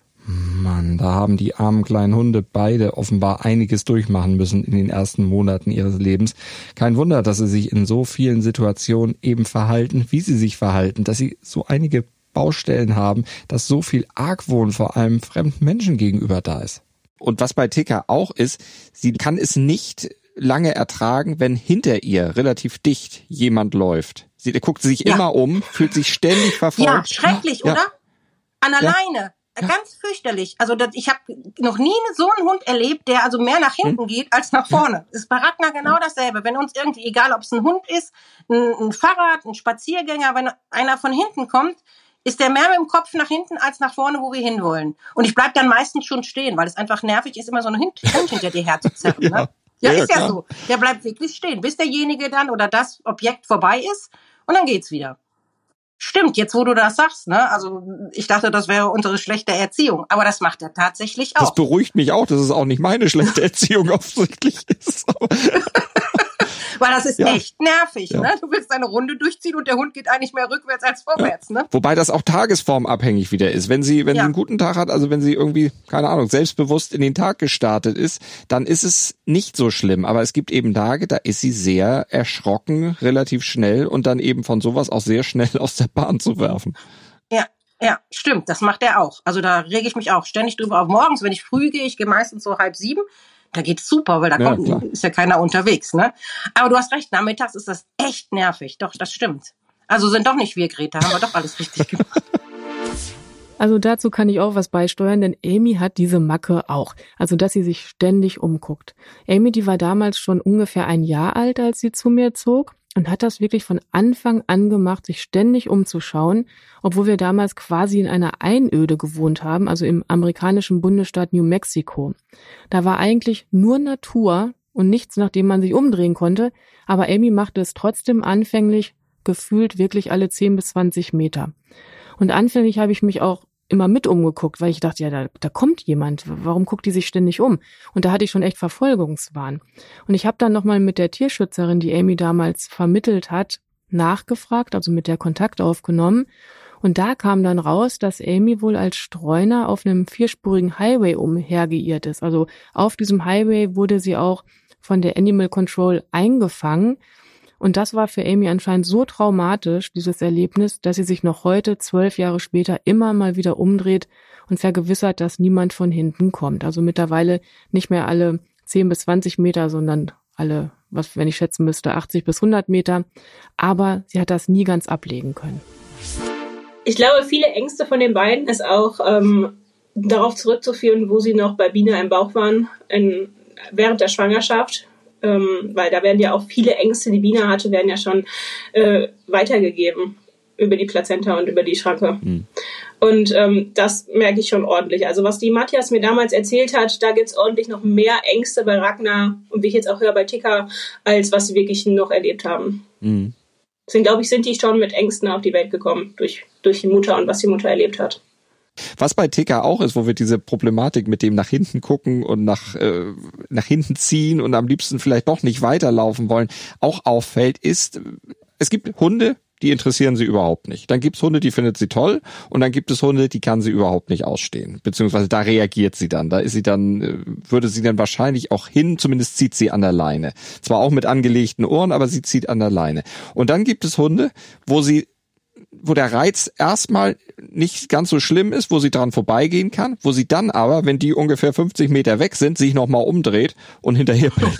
Mann, da haben die armen kleinen Hunde beide offenbar einiges durchmachen müssen in den ersten Monaten ihres Lebens. Kein Wunder, dass sie sich in so vielen Situationen eben verhalten, wie sie sich verhalten, dass sie so einige Baustellen haben, dass so viel Argwohn vor allem fremden Menschen gegenüber da ist. Und was bei Ticker auch ist, sie kann es nicht lange ertragen, wenn hinter ihr relativ dicht jemand läuft. Sie guckt sich ja. immer um, fühlt sich ständig verfolgt. Ja, schrecklich, ja. oder? An alleine. Ja. Ganz fürchterlich. Also das, ich habe noch nie so einen Hund erlebt, der also mehr nach hinten hm? geht als nach vorne. Das ist bei Ragnar genau dasselbe. Wenn uns irgendwie, egal ob es ein Hund ist, ein, ein Fahrrad, ein Spaziergänger, wenn einer von hinten kommt, ist der mehr mit dem Kopf nach hinten als nach vorne, wo wir hinwollen. Und ich bleib dann meistens schon stehen, weil es einfach nervig ist, immer so ein Hund hinter dir herzuzerren. Ne? Ja, ja, ist ja, ja so. Der bleibt wirklich stehen, bis derjenige dann oder das Objekt vorbei ist und dann geht's wieder. Stimmt, jetzt wo du das sagst, ne? Also ich dachte, das wäre unsere schlechte Erziehung, aber das macht er tatsächlich auch. Das beruhigt mich auch, dass es auch nicht meine schlechte Erziehung offensichtlich ist. Weil das ist ja. echt nervig, ja. ne? Du willst eine Runde durchziehen und der Hund geht eigentlich mehr rückwärts als vorwärts, ja. ne? Wobei das auch tagesformabhängig wieder ist. Wenn sie, wenn ja. sie einen guten Tag hat, also wenn sie irgendwie, keine Ahnung, selbstbewusst in den Tag gestartet ist, dann ist es nicht so schlimm. Aber es gibt eben Tage, da ist sie sehr erschrocken, relativ schnell und dann eben von sowas auch sehr schnell aus der Bahn zu werfen. Ja. Ja, stimmt, das macht er auch. Also da rege ich mich auch ständig drüber auf. Morgens, wenn ich früh gehe, ich gehe meistens so halb sieben, da geht's super, weil da ja, kommt, klar. ist ja keiner unterwegs, ne? Aber du hast recht, nachmittags ist das echt nervig. Doch, das stimmt. Also sind doch nicht wir, Greta, haben wir doch alles richtig gemacht. Also dazu kann ich auch was beisteuern, denn Amy hat diese Macke auch. Also, dass sie sich ständig umguckt. Amy, die war damals schon ungefähr ein Jahr alt, als sie zu mir zog. Und hat das wirklich von Anfang an gemacht, sich ständig umzuschauen, obwohl wir damals quasi in einer Einöde gewohnt haben, also im amerikanischen Bundesstaat New Mexico. Da war eigentlich nur Natur und nichts, nach dem man sich umdrehen konnte, aber Amy machte es trotzdem anfänglich gefühlt wirklich alle zehn bis zwanzig Meter. Und anfänglich habe ich mich auch immer mit umgeguckt, weil ich dachte, ja, da, da kommt jemand, warum guckt die sich ständig um? Und da hatte ich schon echt Verfolgungswahn. Und ich habe dann nochmal mit der Tierschützerin, die Amy damals vermittelt hat, nachgefragt, also mit der Kontakt aufgenommen. Und da kam dann raus, dass Amy wohl als Streuner auf einem vierspurigen Highway umhergeirrt ist. Also auf diesem Highway wurde sie auch von der Animal Control eingefangen. Und das war für Amy anscheinend so traumatisch, dieses Erlebnis, dass sie sich noch heute, zwölf Jahre später, immer mal wieder umdreht und vergewissert, dass niemand von hinten kommt. Also mittlerweile nicht mehr alle zehn bis zwanzig Meter, sondern alle, was, wenn ich schätzen müsste, achtzig bis hundert Meter. Aber sie hat das nie ganz ablegen können. Ich glaube, viele Ängste von den beiden ist auch ähm, darauf zurückzuführen, wo sie noch bei Bina im Bauch waren, in, während der Schwangerschaft. Ähm, weil da werden ja auch viele Ängste, die Bina hatte, werden ja schon äh, weitergegeben über die Plazenta und über die Schranke. Mhm. Und ähm, das merke ich schon ordentlich. Also was die Matthias mir damals erzählt hat, da gibt's ordentlich noch mehr Ängste bei Ragnar und wie ich jetzt auch höre bei Tika, als was sie wirklich noch erlebt haben. Mhm. Deswegen glaube ich, sind die schon mit Ängsten auf die Welt gekommen durch, durch die Mutter und was die Mutter erlebt hat. Was bei Tika auch ist, wo wir diese Problematik mit dem nach hinten gucken und nach äh, nach hinten ziehen und am liebsten vielleicht doch nicht weiterlaufen wollen, auch auffällt, ist, es gibt Hunde, die interessieren sie überhaupt nicht. Dann gibt's Hunde, die findet sie toll und dann gibt es Hunde, die kann sie überhaupt nicht ausstehen. Beziehungsweise da reagiert sie dann. Da ist sie dann, würde sie dann wahrscheinlich auch hin, zumindest zieht sie an der Leine. Zwar auch mit angelegten Ohren, aber sie zieht an der Leine. Und dann gibt es Hunde, wo sie wo der Reiz erstmal nicht ganz so schlimm ist, wo sie dran vorbeigehen kann, wo sie dann aber, wenn die ungefähr fünfzig Meter weg sind, sich nochmal umdreht und hinterher bellt.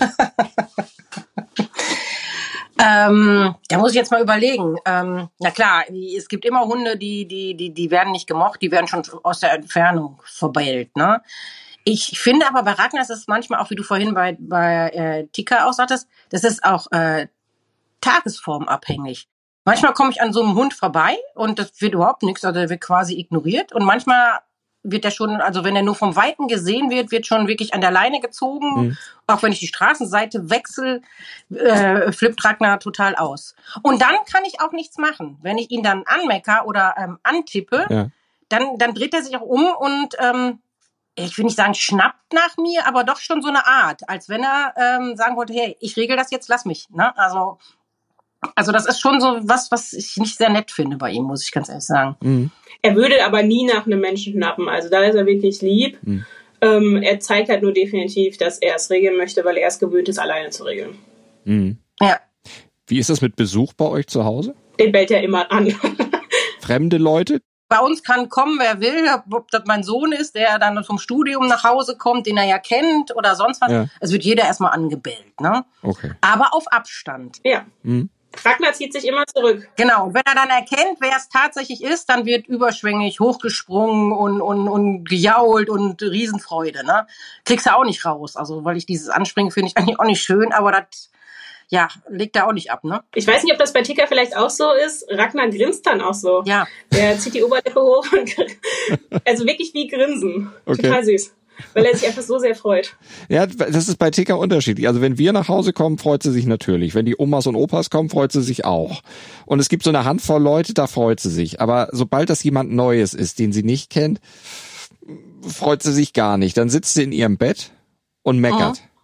ähm, da muss ich jetzt mal überlegen. Ähm, na klar, es gibt immer Hunde, die, die, die, die werden nicht gemocht, die werden schon aus der Entfernung verbellt, ne? Ich finde aber bei Ragnar ist es manchmal auch, wie du vorhin bei, bei äh, Tika auch sagtest, das ist auch äh, tagesformabhängig. Manchmal komme ich an so einem Hund vorbei und das wird überhaupt nichts, also der wird quasi ignoriert. Und manchmal wird der schon, also wenn er nur vom Weiten gesehen wird, wird schon wirklich an der Leine gezogen. Mhm. Auch wenn ich die Straßenseite wechsle, äh, flippt Ragnar total aus. Und dann kann ich auch nichts machen. Wenn ich ihn dann anmecker oder ähm, antippe, ja. dann, dann dreht er sich auch um und ähm, ich will nicht sagen, schnappt nach mir, aber doch schon so eine Art, als wenn er ähm, sagen wollte, hey, ich regel das jetzt, lass mich. Ne? Also Also das ist schon so was, was ich nicht sehr nett finde bei ihm, muss ich ganz ehrlich sagen. Mhm. Er würde aber nie nach einem Menschen schnappen. Also da ist er wirklich lieb. Mhm. Ähm, er zeigt halt nur definitiv, dass er es regeln möchte, weil er es gewöhnt ist, alleine zu regeln. Mhm. Ja. Wie ist das mit Besuch bei euch zu Hause? Den bellt er immer an. Fremde Leute? Bei uns kann kommen, wer will, ob das mein Sohn ist, der dann vom Studium nach Hause kommt, den er ja kennt oder sonst was. Ja. Es wird jeder erstmal angebellt, ne? Okay. Aber auf Abstand. Ja. Mhm. Ragnar zieht sich immer zurück. Genau, und wenn er dann erkennt, wer es tatsächlich ist, dann wird überschwänglich hochgesprungen und, und, und gejault und Riesenfreude, ne? Kriegst du auch nicht raus, also weil ich dieses Anspringen finde ich eigentlich auch nicht schön, aber das, ja, legt er auch nicht ab, ne? Ich weiß nicht, ob das bei Tika vielleicht auch so ist. Ragnar grinst dann auch so. Ja. Der zieht die Oberlippe hoch und also wirklich wie grinsen. Okay. Total süß. Weil er sich einfach so sehr freut. Ja, das ist bei Tika unterschiedlich. Also wenn wir nach Hause kommen, freut sie sich natürlich. Wenn die Omas und Opas kommen, freut sie sich auch. Und es gibt so eine Handvoll Leute, da freut sie sich. Aber sobald das jemand Neues ist, den sie nicht kennt, freut sie sich gar nicht. Dann sitzt sie in ihrem Bett und meckert.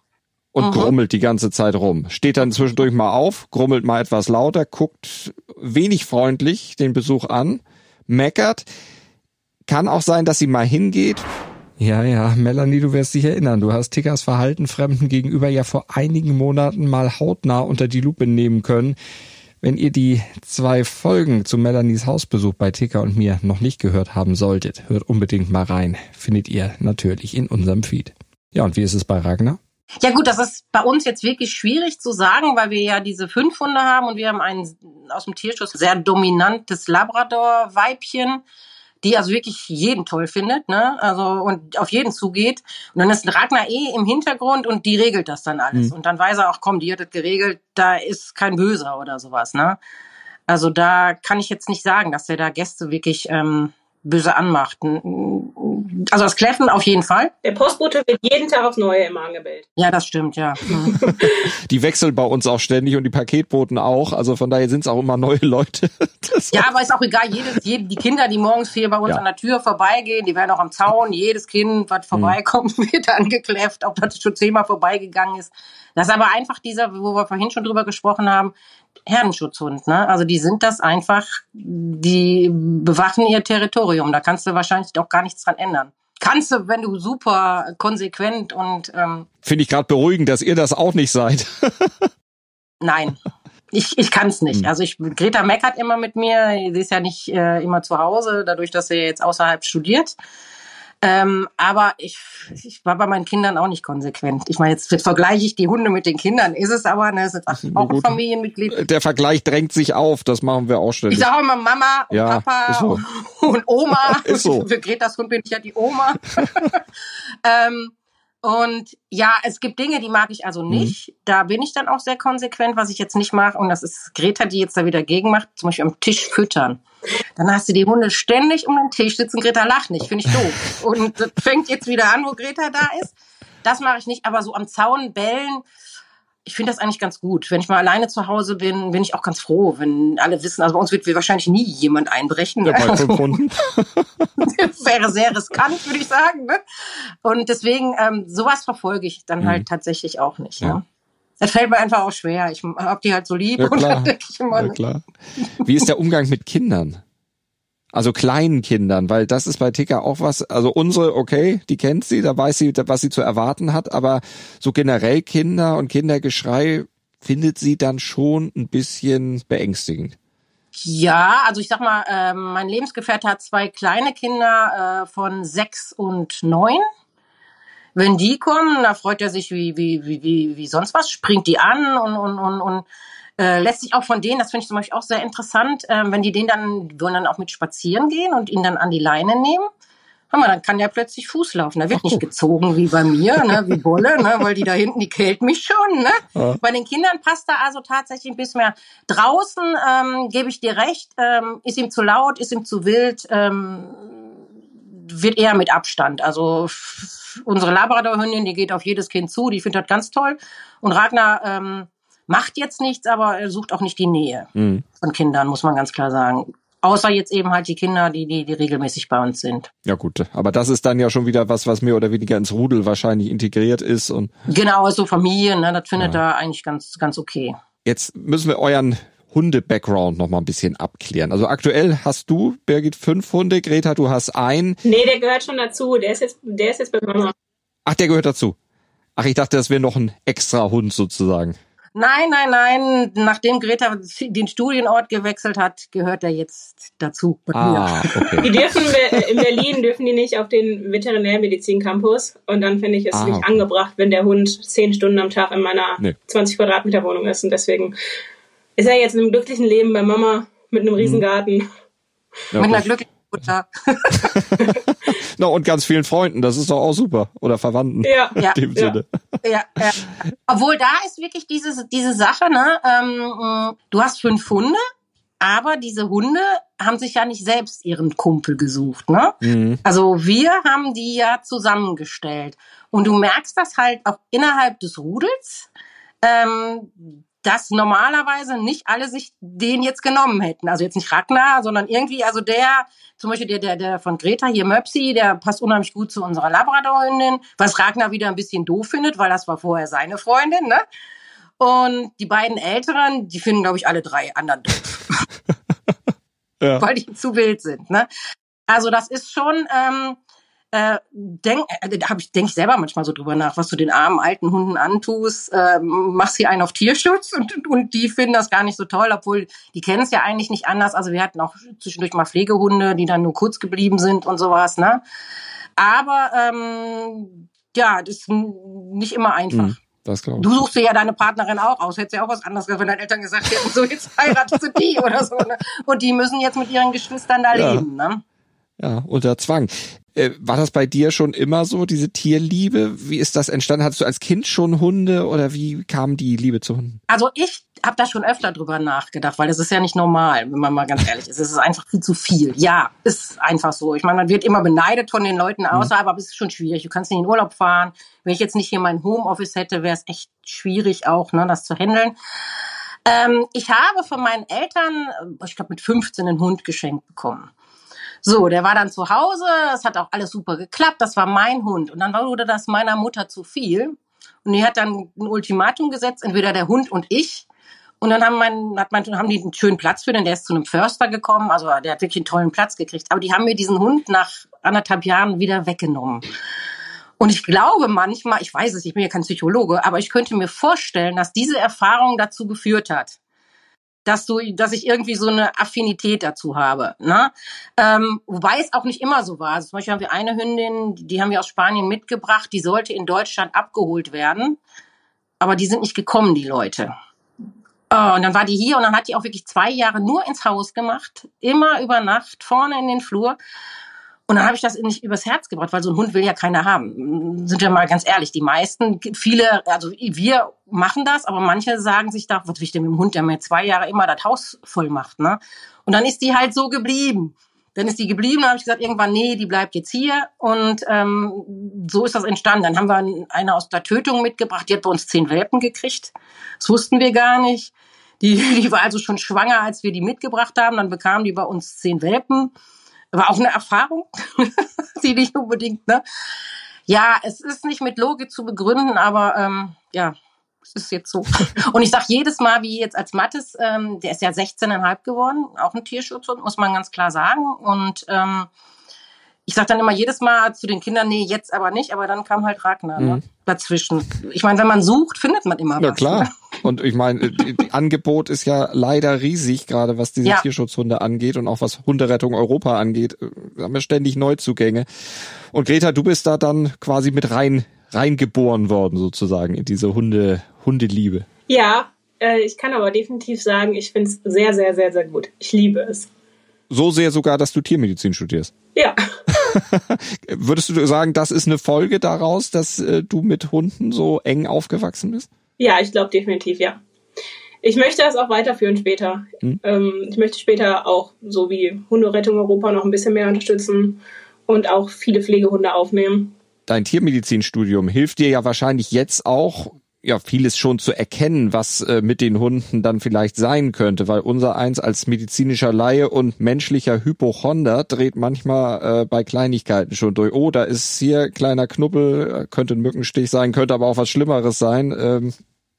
und Mhm. grummelt die ganze Zeit rum. Steht dann zwischendurch mal auf, grummelt mal etwas lauter, guckt wenig freundlich den Besuch an, meckert. Kann auch sein, dass sie mal hingeht. Ja, ja, Melanie, du wirst dich erinnern, du hast Tickers Verhalten Fremden gegenüber ja vor einigen Monaten mal hautnah unter die Lupe nehmen können. Wenn ihr die zwei Folgen zu Melanies Hausbesuch bei Ticker und mir noch nicht gehört haben solltet, hört unbedingt mal rein. Findet ihr natürlich in unserem Feed. Ja, und wie ist es bei Ragnar? Ja gut, das ist bei uns jetzt wirklich schwierig zu sagen, weil wir ja diese fünf Hunde haben und wir haben ein aus dem Tierschutz sehr dominantes Labrador-Weibchen, die also wirklich jeden toll findet, ne? Also und auf jeden zugeht. Und dann ist Ragnar eh im Hintergrund und die regelt das dann alles. Mhm. Und dann weiß er auch, komm, die hat das geregelt, da ist kein Böser oder sowas, ne? Also da kann ich jetzt nicht sagen, dass er da Gäste wirklich ähm, böse anmacht. Also das Kläffen auf jeden Fall. Der Postbote wird jeden Tag aufs Neue immer angebellt. Ja, das stimmt, ja. Die wechseln bei uns auch ständig und die Paketboten auch. Also von daher sind es auch immer neue Leute. Das ja, aber ist auch egal. Jedes, jede, die Kinder, die morgens hier bei uns ja. an der Tür vorbeigehen, die werden auch am Zaun. Jedes Kind, was vorbeikommt, mhm. wird angekläfft, ob das schon zehnmal vorbeigegangen ist. Das ist aber einfach dieser, wo wir vorhin schon drüber gesprochen haben, Herdenschutzhund, ne? Also die sind das einfach, die bewachen ihr Territorium. Da kannst du wahrscheinlich auch gar nichts dran ändern. Kannst du, wenn du super konsequent und ähm, finde ich gerade beruhigend, dass ihr das auch nicht seid. Nein, ich ich kann es nicht. Hm. Also ich Greta meckert immer mit mir. Sie ist ja nicht äh, immer zu Hause, dadurch, dass sie jetzt außerhalb studiert. Ähm, aber ich, ich war bei meinen Kindern auch nicht konsequent. Ich meine, jetzt, jetzt vergleiche ich die Hunde mit den Kindern, ist es aber, ne, es ist auch ein Familienmitglied. Der Vergleich drängt sich auf, das machen wir auch ständig. Ich sage auch immer Mama und ja, Papa so. und Oma. Ist so. Für Gretas Hund bin ich ja die Oma. ähm, und ja, es gibt Dinge, die mag ich also nicht. Mhm. Da bin ich dann auch sehr konsequent, was ich jetzt nicht mache. Und das ist Greta, die jetzt da wieder gegen macht, zum Beispiel am Tisch füttern. Dann hast du die Hunde ständig um den Tisch sitzen, Greta lacht nicht, finde ich doof. Und das fängt jetzt wieder an, wo Greta da ist. Das mache ich nicht, aber so am Zaun bellen, ich finde das eigentlich ganz gut. Wenn ich mal alleine zu Hause bin, bin ich auch ganz froh, wenn alle wissen, also bei uns wird wahrscheinlich nie jemand einbrechen. Ja, bei fünf Hunden. Das wäre sehr riskant, würde ich sagen. Ne? Und deswegen, ähm, sowas verfolge ich dann halt mhm. tatsächlich auch nicht. Ja. Ne? Das fällt mir einfach auch schwer. Ich hab die halt so lieb. Ja, und klar. dann denke ich immer, ja, klar. Wie ist der Umgang mit Kindern? Also kleinen Kindern, weil das ist bei Ticker auch was, also unsere, okay, die kennt sie, da weiß sie, was sie zu erwarten hat, aber so generell Kinder und Kindergeschrei findet sie dann schon ein bisschen beängstigend. Ja, also ich sag mal, äh, mein Lebensgefährte hat zwei kleine Kinder äh, von sechs und neun. Wenn die kommen, da freut er sich wie wie wie wie wie sonst was, springt die an und und und und äh, lässt sich auch von denen, das finde ich zum Beispiel auch sehr interessant, äh, wenn die den dann, die wollen dann auch mit spazieren gehen und ihn dann an die Leine nehmen. Hör mal, dann kann der plötzlich Fuß laufen. Da wird nicht gezogen wie bei mir, ne, wie Bolle, ne, weil die da hinten, die quält mich schon, ne. Ja. Bei den Kindern passt da also tatsächlich ein bisschen mehr. Draußen, ähm, gebe ich dir recht, ähm, ist ihm zu laut, ist ihm zu wild, ähm, wird eher mit Abstand. Also f- unsere Labrador-Hündin, die geht auf jedes Kind zu, die findet das ganz toll. Und Ragnar, ähm, macht jetzt nichts, aber er sucht auch nicht die Nähe mhm. von Kindern, muss man ganz klar sagen. Außer jetzt eben halt die Kinder, die, die, die regelmäßig bei uns sind. Ja gut, aber das ist dann ja schon wieder was, was mehr oder weniger ins Rudel wahrscheinlich integriert ist. Und genau, so Familien, ne, das findet ja. er eigentlich ganz, ganz okay. Jetzt müssen wir euren Hunde-Background noch mal ein bisschen abklären. Also aktuell hast du, Birgit, fünf Hunde, Greta, du hast einen. Nee, der gehört schon dazu, der ist jetzt, der ist jetzt bei Mama. Ach, der gehört dazu. Ach, ich dachte, das wäre noch ein extra Hund sozusagen. Nein, nein, nein. Nachdem Greta den Studienort gewechselt hat, gehört er jetzt dazu. Ah, okay. Die dürfen, in Berlin dürfen die nicht auf den Veterinärmedizin-Campus. Und dann finde ich es ah, nicht okay. angebracht, wenn der Hund zehn Stunden am Tag in meiner nee. zwanzig Quadratmeter Wohnung ist. Und deswegen ist er jetzt in einem glücklichen Leben bei Mama mit einem Riesengarten. Ja, mit einer glücklichen Mutter. No, und ganz vielen Freunden, das ist doch auch super. Oder Verwandten. Ja, in ja, dem ja. Sinne. Ja, ja. Obwohl da ist wirklich diese, diese Sache, ne? Ähm, du hast fünf Hunde, aber diese Hunde haben sich ja nicht selbst ihren Kumpel gesucht, ne? Mhm. Also wir haben die ja zusammengestellt. Und du merkst das halt auch innerhalb des Rudels. Ähm, dass normalerweise nicht alle sich den jetzt genommen hätten. Also jetzt nicht Ragnar, sondern irgendwie, also der, zum Beispiel der, der, der von Greta hier, Möpsi, der passt unheimlich gut zu unserer Labradorhündin, was Ragnar wieder ein bisschen doof findet, weil das war vorher seine Freundin, ne? Und die beiden Älteren, die finden, glaube ich, alle drei anderen doof. Ja. Weil die zu wild sind, ne? Also das ist schon, ähm, Äh, denk, äh, da habe ich denke ich selber manchmal so drüber nach, was du den armen alten Hunden antust, äh, machst hier einen auf Tierschutz und und die finden das gar nicht so toll, obwohl die kennen es ja eigentlich nicht anders. Also wir hatten auch zwischendurch mal Pflegehunde, die dann nur kurz geblieben sind und sowas, ne? Aber ähm, ja, das ist nicht immer einfach. Mhm. Das glaub ich. Du suchst dir ja deine Partnerin auch aus. Hättest ja auch was anderes gesagt, wenn deine Eltern gesagt hätten, so jetzt heiratest du die oder so, ne? Und die müssen jetzt mit ihren Geschwistern da ja. leben, ne? Ja, unter Zwang. Äh, war das bei dir schon immer so, diese Tierliebe? Wie ist das entstanden? Hattest du als Kind schon Hunde oder wie kam die Liebe zu Hunden? Also ich habe da schon öfter drüber nachgedacht, weil das ist ja nicht normal, wenn man mal ganz ehrlich ist. Es ist einfach viel zu viel. Ja, ist einfach so. Ich meine, man wird immer beneidet von den Leuten außerhalb, mhm. aber es ist schon schwierig. Du kannst nicht in den Urlaub fahren. Wenn ich jetzt nicht hier mein Homeoffice hätte, wäre es echt schwierig auch, ne, das zu handeln. Ähm, ich habe von meinen Eltern, ich glaube mit fünfzehn, einen Hund geschenkt bekommen. So, der war dann zu Hause, es hat auch alles super geklappt, das war mein Hund. Und dann wurde das meiner Mutter zu viel. Und die hat dann ein Ultimatum gesetzt, entweder der Hund und ich. Und dann haben, mein, hat mein, haben die einen schönen Platz für den, der ist zu einem Förster gekommen, also der hat wirklich einen tollen Platz gekriegt. Aber die haben mir diesen Hund nach anderthalb Jahren wieder weggenommen. Und ich glaube manchmal, ich weiß es, ich bin ja kein Psychologe, aber ich könnte mir vorstellen, dass diese Erfahrung dazu geführt hat, dass du, dass ich irgendwie so eine Affinität dazu habe, ne? Ähm, wobei es auch nicht immer so war. Also zum Beispiel haben wir eine Hündin, die haben wir aus Spanien mitgebracht, die sollte in Deutschland abgeholt werden, aber die sind nicht gekommen, die Leute. Oh, und dann war die hier und dann hat die auch wirklich zwei Jahre nur ins Haus gemacht, immer über Nacht, vorne in den Flur. Und dann habe ich das nicht übers Herz gebracht, weil so ein Hund will ja keiner haben. Sind wir mal ganz ehrlich, die meisten, viele, also wir machen das, aber manche sagen sich da, was will ich denn mit dem Hund, der mir zwei Jahre immer das Haus voll macht, ne? Und dann ist die halt so geblieben. Dann ist die geblieben, dann habe ich gesagt, irgendwann, nee, die bleibt jetzt hier. Und ähm, so ist das entstanden. Dann haben wir eine aus der Tötung mitgebracht, die hat bei uns zehn Welpen gekriegt. Das wussten wir gar nicht. Die, die war also schon schwanger, als wir die mitgebracht haben. Dann bekamen die bei uns zehn Welpen. War auch eine Erfahrung, die nicht unbedingt, ne? Ja, es ist nicht mit Logik zu begründen, aber ähm, ja, es ist jetzt so. Und ich sag jedes Mal, wie jetzt als Mattes, ähm, der ist ja sechzehn Komma fünf geworden, auch ein Tierschutzhund, muss man ganz klar sagen. Und ähm, ich sag dann immer jedes Mal zu den Kindern, nee, jetzt aber nicht, aber dann kam halt Ragnar, ne, mhm. dazwischen. Ich meine, wenn man sucht, findet man immer was. Ja, klar. Ne? Und ich meine, das Angebot ist ja leider riesig, gerade was diese ja. Tierschutzhunde angeht und auch was Hunderettung Europa angeht. Da haben wir ständig Neuzugänge. Und Greta, du bist da dann quasi mit rein reingeboren worden sozusagen in diese Hunde Hundeliebe. Ja, äh, ich kann aber definitiv sagen, ich finde es sehr, sehr, sehr, sehr gut. Ich liebe es. So sehr sogar, dass du Tiermedizin studierst. Ja. Würdest du sagen, das ist eine Folge daraus, dass äh, du mit Hunden so eng aufgewachsen bist? Ja, ich glaube definitiv, ja. Ich möchte das auch weiterführen später. Hm. Ähm, ich möchte später auch, so wie Hunderettung Europa, noch ein bisschen mehr unterstützen und auch viele Pflegehunde aufnehmen. Dein Tiermedizinstudium hilft dir ja wahrscheinlich jetzt auch, ja, vieles schon zu erkennen, was äh, mit den Hunden dann vielleicht sein könnte, weil unser eins als medizinischer Laie und menschlicher Hypochonder dreht manchmal äh, bei Kleinigkeiten schon durch. Oh, da ist hier kleiner Knubbel, könnte ein Mückenstich sein, könnte aber auch was Schlimmeres sein. Ähm,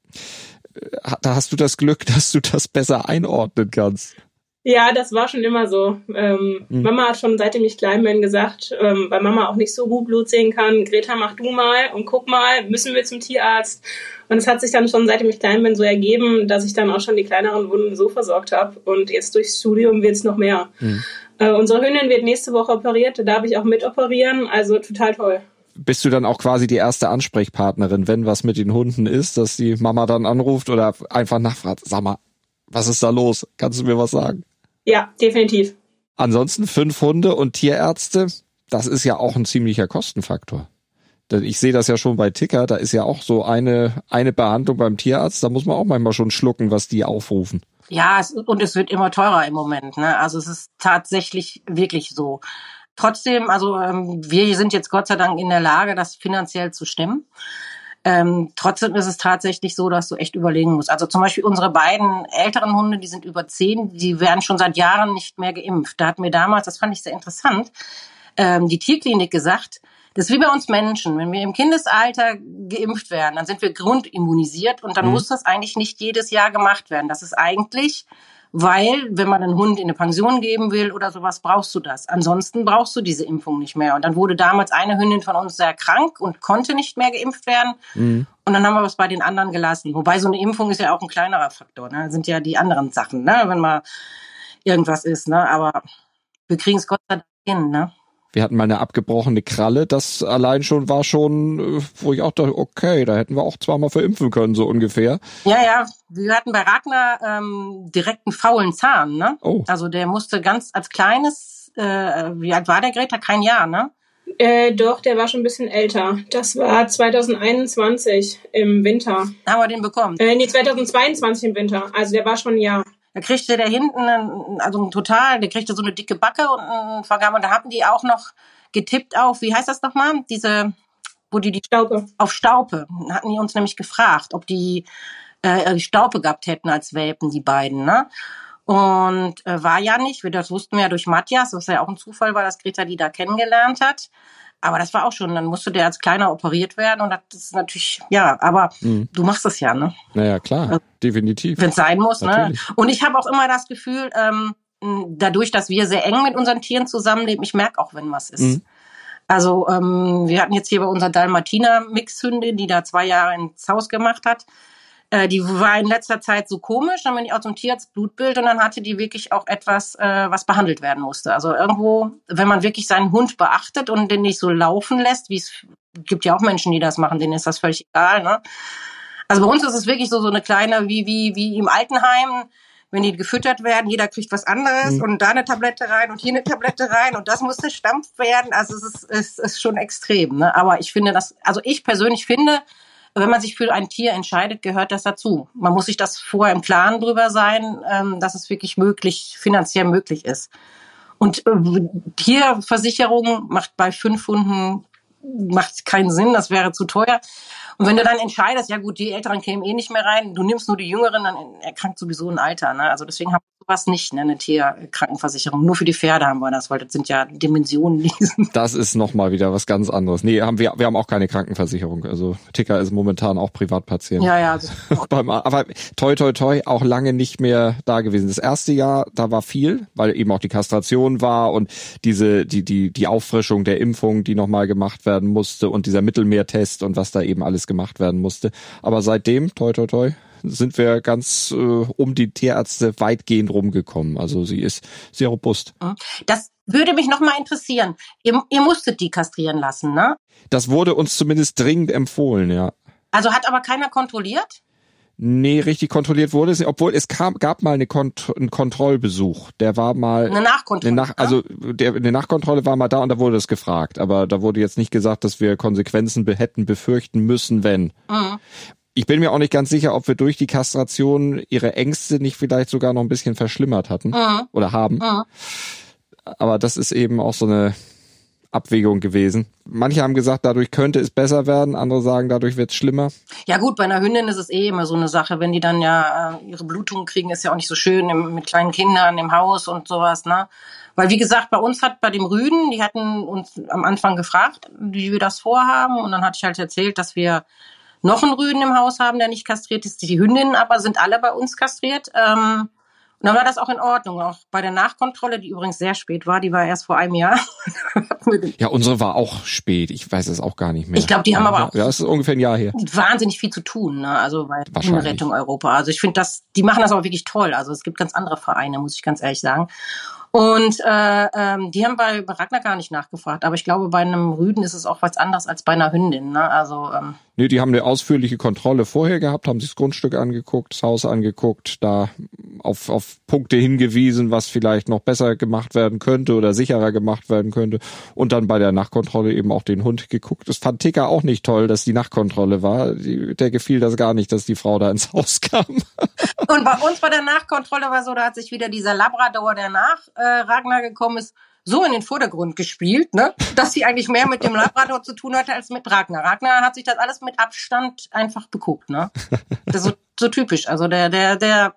da hast du das Glück, dass du das besser einordnen kannst. Ja, das war schon immer so. Ähm, mhm. Mama hat schon, seitdem ich klein bin, gesagt, ähm, weil Mama auch nicht so gut Blut sehen kann, Greta, mach du mal und guck mal, müssen wir zum Tierarzt. Und es hat sich dann schon, seitdem ich klein bin, so ergeben, dass ich dann auch schon die kleineren Wunden so versorgt habe. Und jetzt durchs Studium wird es noch mehr. Mhm. Äh, unsere Hündin wird nächste Woche operiert, da darf ich auch mit operieren, also total toll. Bist du dann auch quasi die erste Ansprechpartnerin, wenn was mit den Hunden ist, dass die Mama dann anruft oder einfach nachfragt, sag mal, was ist da los? Kannst du mir was sagen? Ja, definitiv. Ansonsten fünf Hunde und Tierärzte, das ist ja auch ein ziemlicher Kostenfaktor. Denn ich sehe das ja schon bei Ticker, da ist ja auch so eine eine Behandlung beim Tierarzt, da muss man auch manchmal schon schlucken, was die aufrufen. Ja, es, und es wird immer teurer im Moment, ne? Also es ist tatsächlich wirklich so. Trotzdem, also ähm, wir sind jetzt Gott sei Dank in der Lage, das finanziell zu stemmen. Ähm, trotzdem ist es tatsächlich so, dass du echt überlegen musst. Also zum Beispiel unsere beiden älteren Hunde, die sind über zehn, die werden schon seit Jahren nicht mehr geimpft. Da hat mir damals, das fand ich sehr interessant, ähm, die Tierklinik gesagt, das ist wie bei uns Menschen. Wenn wir im Kindesalter geimpft werden, dann sind wir grundimmunisiert und dann mhm. muss das eigentlich nicht jedes Jahr gemacht werden. Das ist eigentlich, weil, wenn man einen Hund in eine Pension geben will oder sowas, brauchst du das. Ansonsten brauchst du diese Impfung nicht mehr. Und dann wurde damals eine Hündin von uns sehr krank und konnte nicht mehr geimpft werden. Mhm. Und dann haben wir was bei den anderen gelassen. Wobei so eine Impfung ist ja auch ein kleinerer Faktor. Ne? Das sind ja die anderen Sachen, ne? Wenn mal irgendwas ist. Ne? Aber wir kriegen es Gott sei Dank hin, ne? Wir hatten mal eine abgebrochene Kralle, das allein schon war schon, wo ich auch dachte, okay, da hätten wir auch zweimal verimpfen können, so ungefähr. Ja, ja, wir hatten bei Ragnar ähm, direkt einen faulen Zahn, ne? Oh. Also der musste ganz als kleines, äh, wie alt war der Greta? Kein Jahr, ne? Äh, doch, der war schon ein bisschen älter. Das war zwanzig einundzwanzig im Winter. Haben wir den bekommen? Äh, nee, zwanzig zweiundzwanzig im Winter. Also der war schon ein Jahr. Da kriegte der hinten, also ein total, der kriegte so eine dicke Backe und ein Vergabe. Und da hatten die auch noch getippt auf, wie heißt das nochmal? Diese, wo die die Staupe. Auf Staupe. Da hatten die uns nämlich gefragt, ob die äh, Staupe gehabt hätten als Welpen, die beiden, ne? Und äh, war ja nicht. Wir das wussten wir ja durch Matthias, was ja auch ein Zufall war, dass Greta die da kennengelernt hat. Aber das war auch schon, dann musste der als Kleiner operiert werden und das ist natürlich, ja, aber mhm. du machst das ja, ne? Naja, klar, also, definitiv. Wenn es sein muss, natürlich. Ne? Und ich habe auch immer das Gefühl, ähm, dadurch, dass wir sehr eng mit unseren Tieren zusammenleben, ich merke auch, wenn was ist. Mhm. Also ähm, wir hatten jetzt hier bei unserer Dalmatiner-Mixhündin, die da zwei Jahre ins Haus gemacht hat. Die war in letzter Zeit so komisch, dann bin ich auch zum Tierarzt Blutbild und dann hatte die wirklich auch etwas, äh, was behandelt werden musste. Also irgendwo, wenn man wirklich seinen Hund beachtet und den nicht so laufen lässt, wie es gibt ja auch Menschen, die das machen, denen ist das völlig egal, ne? Also bei uns ist es wirklich so so eine kleine, wie wie wie im Altenheim, wenn die gefüttert werden, jeder kriegt was anderes mhm. und da eine Tablette rein und hier eine Tablette rein und das muss gestampft werden. Also es ist, es ist schon extrem, ne? Aber ich finde das, also ich persönlich finde, wenn man sich für ein Tier entscheidet, gehört das dazu. Man muss sich das vorher im Klaren drüber sein, ähm, dass es wirklich möglich, finanziell möglich ist. Und äh, Tierversicherung macht bei fünf Hunden macht keinen Sinn, das wäre zu teuer. Und wenn du dann entscheidest, ja gut, die Älteren kämen eh nicht mehr rein, du nimmst nur die Jüngeren, dann erkrankt sowieso ein Alter. Ne? Also deswegen haben wir sowas nicht, ne? Eine Tierkrankenversicherung. Nur für die Pferde haben wir das, weil das sind ja Dimensionen. Die sind das ist nochmal wieder was ganz anderes. Nee, haben wir, wir haben auch keine Krankenversicherung. Also Ticker ist momentan auch Privatpatient. Ja, ja. Also Beim, aber toi, toi, toi, auch lange nicht mehr da gewesen. Das erste Jahr, da war viel, weil eben auch die Kastration war und diese, die, die, die Auffrischung der Impfung, die nochmal gemacht werden musste und dieser Mittelmeertest und was da eben alles gemacht werden musste. Aber seitdem, toi, toi, toi, sind wir ganz äh, um die Tierärzte weitgehend rumgekommen. Also sie ist sehr robust. Das würde mich noch mal interessieren. Ihr, ihr musstet die kastrieren lassen, ne? Das wurde uns zumindest dringend empfohlen, ja. Also hat aber keiner kontrolliert? Nee, richtig kontrolliert wurde es, obwohl es kam, gab mal eine Kont- einen Kontrollbesuch. Der war mal eine Nachkontrolle. Eine Nach- also der, eine Nachkontrolle war mal da und da wurde das gefragt. Aber da wurde jetzt nicht gesagt, dass wir Konsequenzen be- hätten befürchten müssen, wenn. Mhm. Ich bin mir auch nicht ganz sicher, ob wir durch die Kastration ihre Ängste nicht vielleicht sogar noch ein bisschen verschlimmert hatten mhm. oder haben. Mhm. Aber das ist eben auch so eine Abwägung gewesen. Manche haben gesagt, dadurch könnte es besser werden, andere sagen, dadurch wird es schlimmer. Ja gut, bei einer Hündin ist es eh immer so eine Sache, wenn die dann ja äh, ihre Blutungen kriegen, ist ja auch nicht so schön im, mit kleinen Kindern im Haus und sowas, ne? Weil wie gesagt, bei uns hat bei dem Rüden, die hatten uns am Anfang gefragt, wie wir das vorhaben und dann hatte ich halt erzählt, dass wir noch einen Rüden im Haus haben, der nicht kastriert ist. Die Hündinnen aber sind alle bei uns kastriert. Ähm, und dann war das auch in Ordnung. Auch bei der Nachkontrolle, die übrigens sehr spät war, die war erst vor einem Jahr. Ja, unsere war auch spät. Ich weiß es auch gar nicht mehr. Ich glaube, die haben aber auch ja, das ist ungefähr ein Jahr her. Wahnsinnig viel zu tun, ne? Also bei Rettung Europa. Also ich finde das, die machen das aber wirklich toll. Also es gibt ganz andere Vereine, muss ich ganz ehrlich sagen. Und äh, ähm, die haben bei, bei Ragnar gar nicht nachgefragt. Aber ich glaube, bei einem Rüden ist es auch was anderes als bei einer Hündin. Ne? Also ähm, nee, die haben eine ausführliche Kontrolle vorher gehabt, haben sich das Grundstück angeguckt, das Haus angeguckt, da auf, auf Punkte hingewiesen, was vielleicht noch besser gemacht werden könnte oder sicherer gemacht werden könnte. Und dann bei der Nachkontrolle eben auch den Hund geguckt. Das fand Ticker auch nicht toll, dass die Nachkontrolle war. Die, der gefiel das gar nicht, dass die Frau da ins Haus kam. Und bei uns bei der Nachkontrolle war so, da hat sich wieder dieser Labrador, der nach äh, Ragnar gekommen ist, so in den Vordergrund gespielt, ne, dass sie eigentlich mehr mit dem Labrador zu tun hatte als mit Ragnar. Ragnar hat sich das alles mit Abstand einfach beguckt, ne. Das ist so, so typisch. Also der, der, der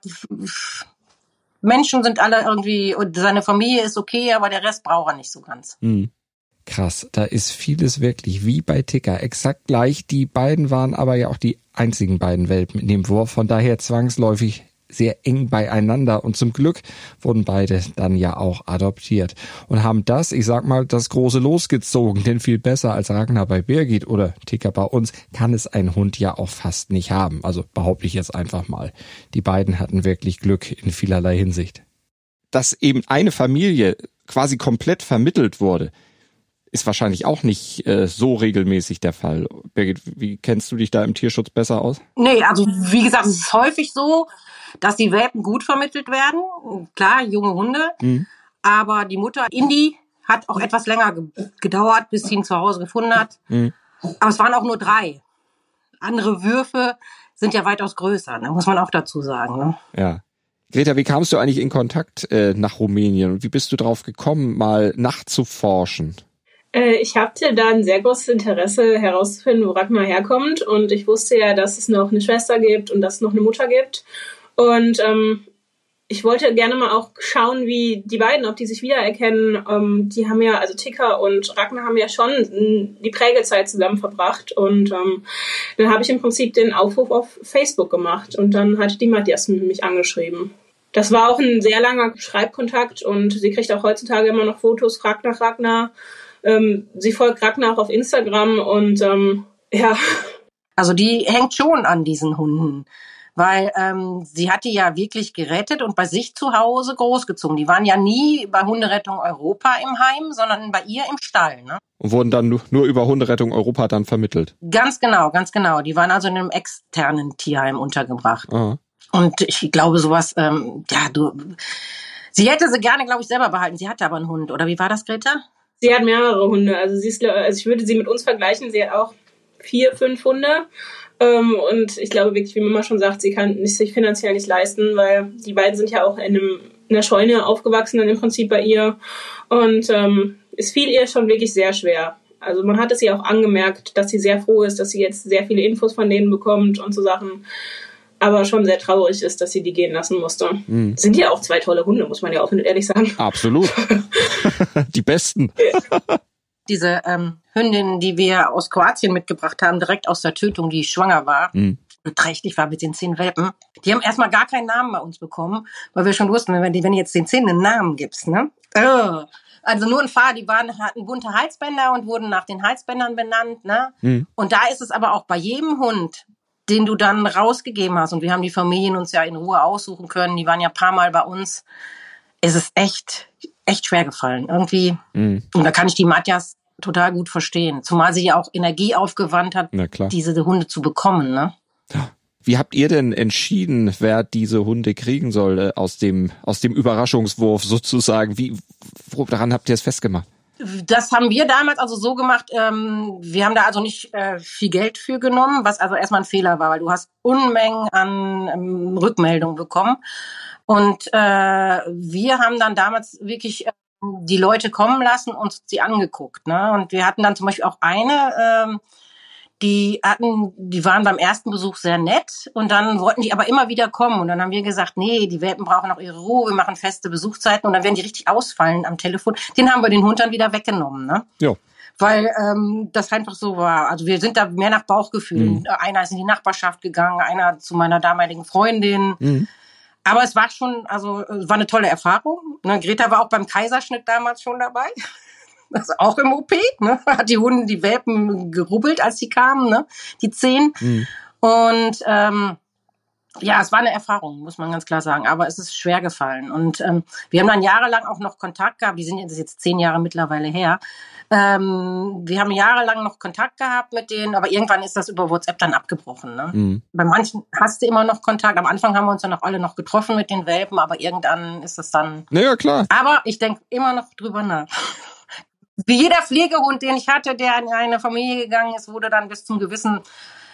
Menschen sind alle irgendwie, und seine Familie ist okay, aber der Rest braucht er nicht so ganz. Mhm. Krass, da ist vieles wirklich wie bei Ticker, exakt gleich. Die beiden waren aber ja auch die einzigen beiden Welpen in dem Wurf, von daher zwangsläufig sehr eng beieinander und zum Glück wurden beide dann ja auch adoptiert und haben das, ich sag mal, das große losgezogen, denn viel besser als Ragnar bei Birgit oder Ticker bei uns kann es ein Hund ja auch fast nicht haben, also behaupte ich jetzt einfach mal. Die beiden hatten wirklich Glück in vielerlei Hinsicht. Dass eben eine Familie quasi komplett vermittelt wurde, ist wahrscheinlich auch nicht äh, so regelmäßig der Fall. Birgit, wie kennst du dich da im Tierschutz besser aus? Nee, also wie gesagt, es ist häufig so, dass die Welpen gut vermittelt werden. Klar, junge Hunde. Mhm. Aber die Mutter, Indi, hat auch etwas länger ge- gedauert, bis sie ihn zu Hause gefunden hat. Mhm. Aber es waren auch nur drei. Andere Würfe sind ja weitaus größer, ne? Muss man auch dazu sagen. Ne? Ja. Greta, wie kamst du eigentlich in Kontakt äh, nach Rumänien und wie bist du drauf gekommen, mal nachzuforschen? Ich hatte da ein sehr großes Interesse herauszufinden, wo Ragnar herkommt. Und ich wusste ja, dass es noch eine Schwester gibt und dass es noch eine Mutter gibt. Und ähm, ich wollte gerne mal auch schauen, wie die beiden, ob die sich wiedererkennen. Ähm, die haben ja, also Ticker und Ragnar haben ja schon die Prägezeit zusammen verbracht. Und ähm, dann habe ich im Prinzip den Aufruf auf Facebook gemacht. Und dann hat die Matthias mich angeschrieben. Das war auch ein sehr langer Schreibkontakt. Und sie kriegt auch heutzutage immer noch Fotos, fragt nach Ragnar. Ähm, sie folgt Ragnar auch auf Instagram und ähm, ja. Also die hängt schon an diesen Hunden, weil ähm, sie hat die ja wirklich gerettet und bei sich zu Hause großgezogen. Die waren ja nie bei Hunderettung Europa im Heim, sondern bei ihr im Stall. Ne? Und wurden dann nur über Hunderettung Europa dann vermittelt? Ganz genau, ganz genau. Die waren also in einem externen Tierheim untergebracht. Aha. Und ich glaube sowas, ähm, ja, du, sie hätte sie gerne, glaube ich, selber behalten. Sie hatte aber einen Hund, oder wie war das, Greta? Sie hat mehrere Hunde. Also sie ist, also ich würde sie mit uns vergleichen. Sie hat auch vier, fünf Hunde. Ähm, und ich glaube wirklich, wie Mama schon sagt, sie kann es sich finanziell nicht leisten, weil die beiden sind ja auch in, einem, in einer Scheune aufgewachsen, dann im Prinzip bei ihr. Und ähm, es fiel ihr schon wirklich sehr schwer. Also man hat es ihr auch angemerkt, dass sie sehr froh ist, dass sie jetzt sehr viele Infos von denen bekommt und so Sachen. Aber schon sehr traurig ist, dass sie die gehen lassen musste. Mhm. Sind ja auch zwei tolle Hunde, muss man ja offen und ehrlich sagen. Absolut. Die besten. Diese ähm, Hündin, die wir aus Kroatien mitgebracht haben, direkt aus der Tötung, die schwanger war mhm. und trächtig war mit den zehn Welpen, die haben erstmal gar keinen Namen bei uns bekommen, weil wir schon wussten, wenn du wenn du jetzt den zehn einen Namen gibst, ne? Oh. Also nur ein Paar, die waren, hatten bunte Halsbänder und wurden nach den Halsbändern benannt, ne? Mhm. Und da ist es aber auch bei jedem Hund, den du dann rausgegeben hast. Und wir haben die Familien uns ja in Ruhe aussuchen können. Die waren ja ein paar Mal bei uns. Es ist echt, echt schwer gefallen. Irgendwie. Mm. Und da kann ich die Matthias total gut verstehen. Zumal sie ja auch Energie aufgewandt hat, diese Hunde zu bekommen, ne? Wie habt ihr denn entschieden, wer diese Hunde kriegen soll äh, aus dem, aus dem Überraschungswurf sozusagen? Wie, woran habt ihr es festgemacht? Das haben wir damals also so gemacht, ähm, wir haben da also nicht äh, viel Geld für genommen, was also erstmal ein Fehler war, weil du hast Unmengen an ähm, Rückmeldungen bekommen. Und äh, wir haben dann damals wirklich äh, die Leute kommen lassen und uns sie angeguckt. Ne? Und wir hatten dann zum Beispiel auch eine, ähm, die hatten, die waren beim ersten Besuch sehr nett und dann wollten die aber immer wieder kommen und dann haben wir gesagt, nee, die Welpen brauchen auch ihre Ruhe, wir machen feste Besuchszeiten und dann werden die richtig ausfallen am Telefon. Den haben wir den Hund dann wieder weggenommen, ne? Ja. Weil ähm, das einfach so war. Also wir sind da mehr nach Bauchgefühl. Mhm. Einer ist in die Nachbarschaft gegangen, einer zu meiner damaligen Freundin. Mhm. Aber es war schon, also es war eine tolle Erfahrung. Ne? Greta war auch beim Kaiserschnitt damals schon dabei. Also auch im O P, ne? Hat die Hunde, die Welpen gerubbelt, als sie kamen, ne? Die zehn. Mhm. Und ähm, ja, es war eine Erfahrung, muss man ganz klar sagen. Aber es ist schwer gefallen. Und ähm, wir haben dann jahrelang auch noch Kontakt gehabt. Die sind jetzt, jetzt zehn Jahre mittlerweile her. Ähm, wir haben jahrelang noch Kontakt gehabt mit denen, aber irgendwann ist das über WhatsApp dann abgebrochen. Ne? Mhm. Bei manchen hast du immer noch Kontakt. Am Anfang haben wir uns dann auch alle noch getroffen mit den Welpen, aber irgendwann ist das dann... Naja, klar. Aber ich denke immer noch drüber nach. Wie jeder Pflegehund, den ich hatte, der in eine Familie gegangen ist, wurde dann bis zum gewissen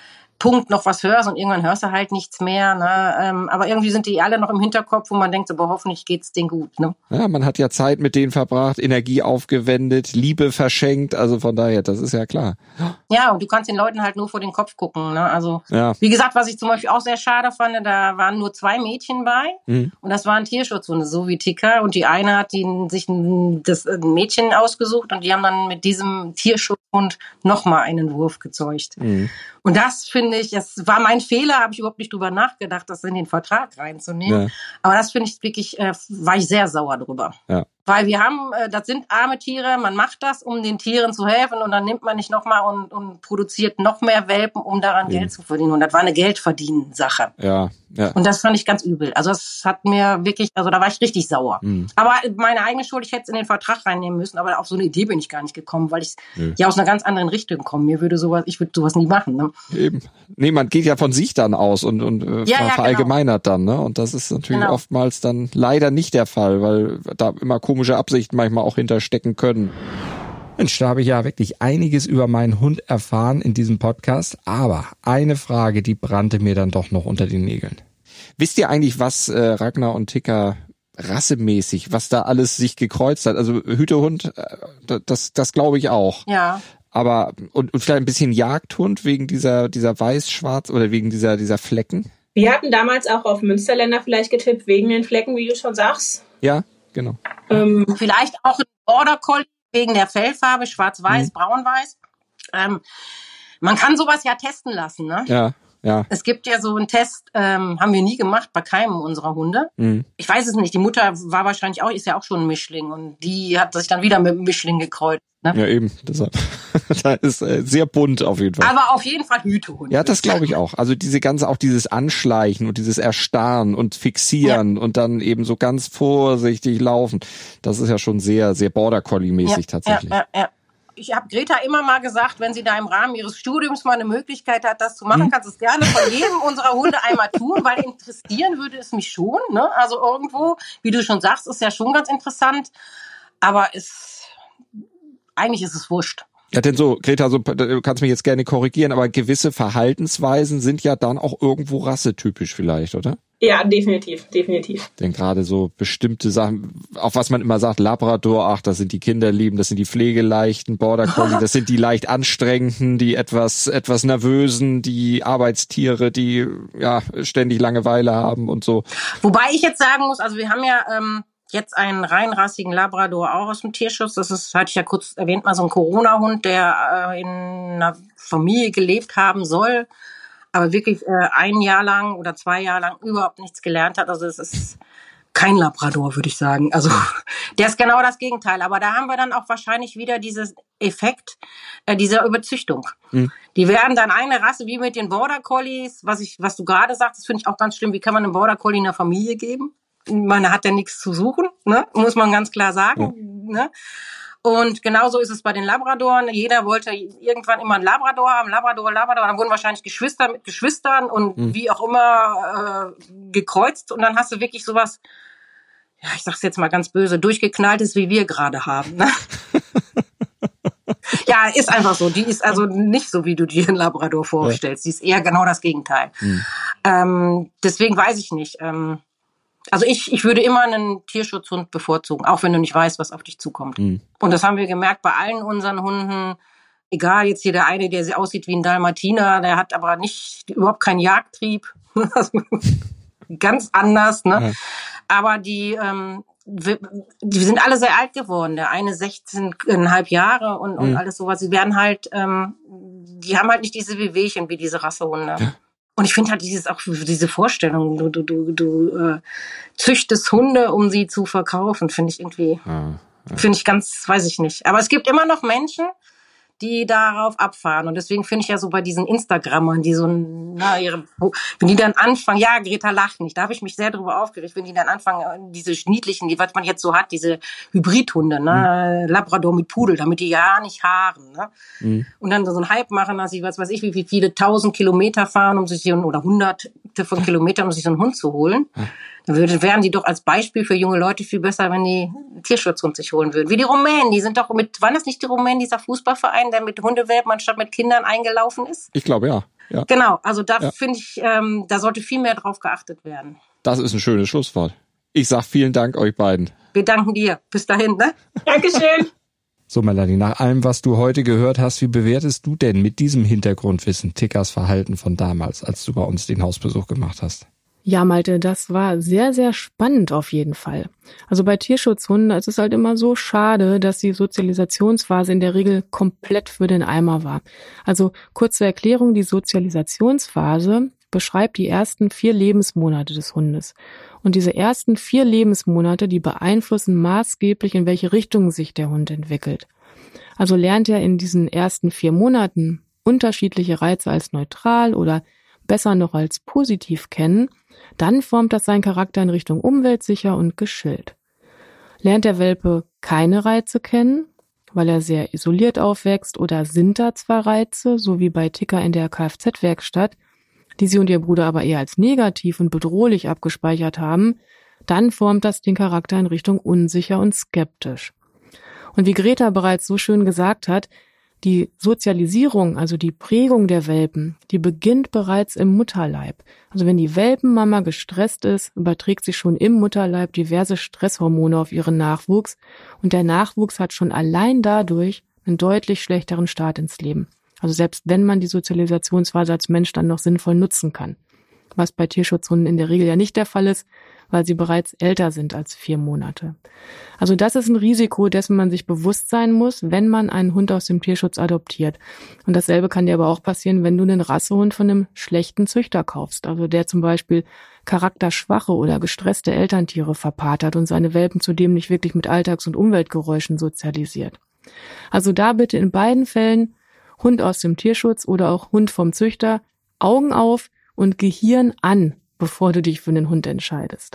Punkt noch was hörst und irgendwann hörst du halt nichts mehr. Ne? Ähm, aber irgendwie sind die alle noch im Hinterkopf, wo man denkt, so, boah, hoffentlich geht's denen gut. Ne? Ja, man hat ja Zeit mit denen verbracht, Energie aufgewendet, Liebe verschenkt. Also von daher, das ist ja klar. Ja, und du kannst den Leuten halt nur vor den Kopf gucken. Ne? Also ja. Wie gesagt, was ich zum Beispiel auch sehr schade fand, da waren nur zwei Mädchen bei mhm. und das waren Tierschutzhunde, so wie Tika. Und die eine hat die, sich ein, das ein Mädchen ausgesucht und die haben dann mit diesem Tierschutzhund nochmal einen Wurf gezeugt. Mhm. Und das finde ich, das war mein Fehler, habe ich überhaupt nicht drüber nachgedacht, das in den Vertrag reinzunehmen. Ja. Aber das finde ich wirklich, äh, war ich sehr sauer drüber. Ja. Weil wir haben, äh, das sind arme Tiere, man macht das, um den Tieren zu helfen und dann nimmt man nicht nochmal und, und produziert noch mehr Welpen, um daran mhm. Geld zu verdienen. Und das war eine Geldverdienen-Sache. Ja, ja. Und das fand ich ganz übel. Also das hat mir wirklich, also da war ich richtig sauer. Mhm. Aber meine eigene Schuld, ich hätte es in den Vertrag reinnehmen müssen, aber auf so eine Idee bin ich gar nicht gekommen, weil ich mhm. ja aus einer ganz anderen Richtung komme. Mir würde sowas, ich würde sowas nie machen. Ne? Eben. Nee, man geht ja von sich dann aus und, und äh, ja, ja, verallgemeinert genau. dann, ne? Und das ist natürlich genau. oftmals dann leider nicht der Fall, weil da immer komische Absichten manchmal auch hinterstecken können. Mensch, da habe ich ja wirklich einiges über meinen Hund erfahren in diesem Podcast, aber eine Frage, die brannte mir dann doch noch unter den Nägeln. Wisst ihr eigentlich, was äh, Ragnar und Tika rassemäßig, was da alles sich gekreuzt hat? Also Hütehund, äh, das, das glaube ich auch. Ja. Aber und, und vielleicht ein bisschen Jagdhund wegen dieser dieser weiß-schwarz oder wegen dieser dieser Flecken? Wir hatten damals auch auf Münsterländer vielleicht getippt, wegen den Flecken, wie du schon sagst. Ja, genau. Ähm, vielleicht auch ein Border Collie wegen der Fellfarbe, schwarz-weiß, mhm. braun-weiß. Ähm, man kann sowas ja testen lassen, ne? Ja. Ja. Es gibt ja so einen Test, ähm, haben wir nie gemacht bei keinem unserer Hunde. Mhm. Ich weiß es nicht. Die Mutter war wahrscheinlich auch, ist ja auch schon ein Mischling und die hat sich dann wieder mit dem Mischling gekreuzt. Ne? Ja, eben. Deshalb. Da ist äh, sehr bunt auf jeden Fall. Aber auf jeden Fall Hütehund. Ja, das glaube ich auch. Also diese ganze, auch dieses Anschleichen und dieses Erstarren und Fixieren ja. und dann eben so ganz vorsichtig laufen. Das ist ja schon sehr, sehr Border Collie-mäßig ja, tatsächlich. Ja, ja, ja. Ich habe Greta immer mal gesagt, wenn sie da im Rahmen ihres Studiums mal eine Möglichkeit hat, das zu machen, hm. kannst du es gerne von jedem unserer Hunde einmal tun, weil interessieren würde es mich schon. Ne? Also irgendwo, wie du schon sagst, ist ja schon ganz interessant. Aber es, eigentlich ist es wurscht. Ja, denn so, Greta, so, du kannst mich jetzt gerne korrigieren, aber gewisse Verhaltensweisen sind ja dann auch irgendwo rassetypisch vielleicht, oder? Ja, definitiv, definitiv. Denn gerade so bestimmte Sachen, auf was man immer sagt, Labrador, ach, das sind die Kinderlieben, das sind die pflegeleichten, Border Collie, das sind die leicht anstrengenden, die etwas etwas nervösen, die Arbeitstiere, die ja ständig Langeweile haben und so. Wobei ich jetzt sagen muss, also wir haben ja ähm, jetzt einen reinrassigen Labrador auch aus dem Tierschutz. Das ist, hatte ich ja kurz erwähnt, mal so ein Corona-Hund, der äh, in einer Familie gelebt haben soll, aber wirklich äh, ein Jahr lang oder zwei Jahre lang überhaupt nichts gelernt hat. Also es ist kein Labrador, würde ich sagen. Also der ist genau das Gegenteil. Aber da haben wir dann auch wahrscheinlich wieder dieses Effekt äh, dieser Überzüchtung. Mhm. Die werden dann eine Rasse wie mit den Border Collies, was ich, was du gerade sagst, finde ich auch ganz schlimm. Wie kann man einem Border Collie einer Familie geben? Man hat ja nichts zu suchen, ne? Muss man ganz klar sagen. Mhm. Ne? Und genauso ist es bei den Labradoren. Jeder wollte irgendwann immer einen Labrador haben, Labrador, Labrador. Dann wurden wahrscheinlich Geschwister mit Geschwistern und mhm. wie auch immer äh, gekreuzt. Und dann hast du wirklich sowas, ja, ich sag's jetzt mal ganz böse, durchgeknalltes, wie wir gerade haben. Ne? Ja, ist einfach so. Die ist also nicht so, wie du dir einen Labrador vorstellst. Die ist eher genau das Gegenteil. Mhm. Ähm, deswegen weiß ich nicht. Ähm, Also ich, ich würde immer einen Tierschutzhund bevorzugen, auch wenn du nicht weißt, was auf dich zukommt. Mhm. Und das haben wir gemerkt bei allen unseren Hunden. Egal, jetzt hier der eine, der aussieht wie ein Dalmatiner, der hat aber nicht, überhaupt keinen Jagdtrieb. Ganz anders, ne? Ja. Aber die, ähm, die sind alle sehr alt geworden. Der eine sechzehn Komma fünf Jahre und, und mhm. alles sowas. Sie werden halt, ähm, die haben halt nicht diese Wehwehchen wie diese Rassehunde. Ja. Und ich finde halt dieses auch diese Vorstellung, du du du du äh, züchtest Hunde, um sie zu verkaufen, finde ich irgendwie, ja, ja. finde ich ganz, weiß ich nicht. Aber es gibt immer noch Menschen, die darauf abfahren. Und deswegen finde ich ja so bei diesen Instagrammern, die so, na, ihre, wenn die dann anfangen, ja, Greta lacht nicht, da habe ich mich sehr drüber aufgeregt, wenn die dann anfangen, diese niedlichen, die, was man jetzt so hat, diese Hybridhunde, ne, mhm. Labrador mit Pudel, damit die ja nicht haaren, ne, mhm. und dann so einen Hype machen, dass sie, was weiß ich, wie, wie viele tausend Kilometer fahren, um sich, oder hundert hunderte von Kilometern, um sich so einen Hund zu holen. Dann würde, wären die doch als Beispiel für junge Leute viel besser, wenn die einen Tierschutzhund sich holen würden. Wie die Rumänen, die sind doch mit, waren das nicht die Rumänen, dieser Fußballverein, der mit Hundewelpen anstatt mit Kindern eingelaufen ist? Ich glaube, ja. ja. Genau, also da ja. finde ich, ähm, da sollte viel mehr drauf geachtet werden. Das ist ein schönes Schlusswort. Ich sag vielen Dank euch beiden. Wir danken dir. Bis dahin, ne? Dankeschön. So, Melanie, nach allem, was du heute gehört hast, wie bewertest du denn mit diesem Hintergrundwissen Tickers Verhalten von damals, als du bei uns den Hausbesuch gemacht hast? Ja, Malte, das war sehr, sehr spannend auf jeden Fall. Also bei Tierschutzhunden ist es halt immer so schade, dass die Sozialisationsphase in der Regel komplett für den Eimer war. Also kurze Erklärung, die Sozialisationsphase beschreibt die ersten vier Lebensmonate des Hundes. Und diese ersten vier Lebensmonate, die beeinflussen maßgeblich, in welche Richtung sich der Hund entwickelt. Also lernt er in diesen ersten vier Monaten unterschiedliche Reize als neutral oder besser noch als positiv kennen, dann formt das seinen Charakter in Richtung umweltsicher und geschillt. Lernt der Welpe keine Reize kennen, weil er sehr isoliert aufwächst, oder sind da zwar Reize, so wie bei Ticker in der Kfz-Werkstatt, die sie und ihr Bruder aber eher als negativ und bedrohlich abgespeichert haben, dann formt das den Charakter in Richtung unsicher und skeptisch. Und wie Greta bereits so schön gesagt hat, die Sozialisierung, also die Prägung der Welpen, die beginnt bereits im Mutterleib. Also wenn die Welpenmama gestresst ist, überträgt sie schon im Mutterleib diverse Stresshormone auf ihren Nachwuchs, und der Nachwuchs hat schon allein dadurch einen deutlich schlechteren Start ins Leben. Also selbst wenn man die Sozialisationsphase als Mensch dann noch sinnvoll nutzen kann. Was bei Tierschutzhunden in der Regel ja nicht der Fall ist, weil sie bereits älter sind als vier Monate. Also das ist ein Risiko, dessen man sich bewusst sein muss, wenn man einen Hund aus dem Tierschutz adoptiert. Und dasselbe kann dir aber auch passieren, wenn du einen Rassehund von einem schlechten Züchter kaufst. Also der zum Beispiel charakterschwache oder gestresste Elterntiere verpatert und seine Welpen zudem nicht wirklich mit Alltags- und Umweltgeräuschen sozialisiert. Also da bitte in beiden Fällen Hund aus dem Tierschutz oder auch Hund vom Züchter, Augen auf und Gehirn an, bevor du dich für einen Hund entscheidest.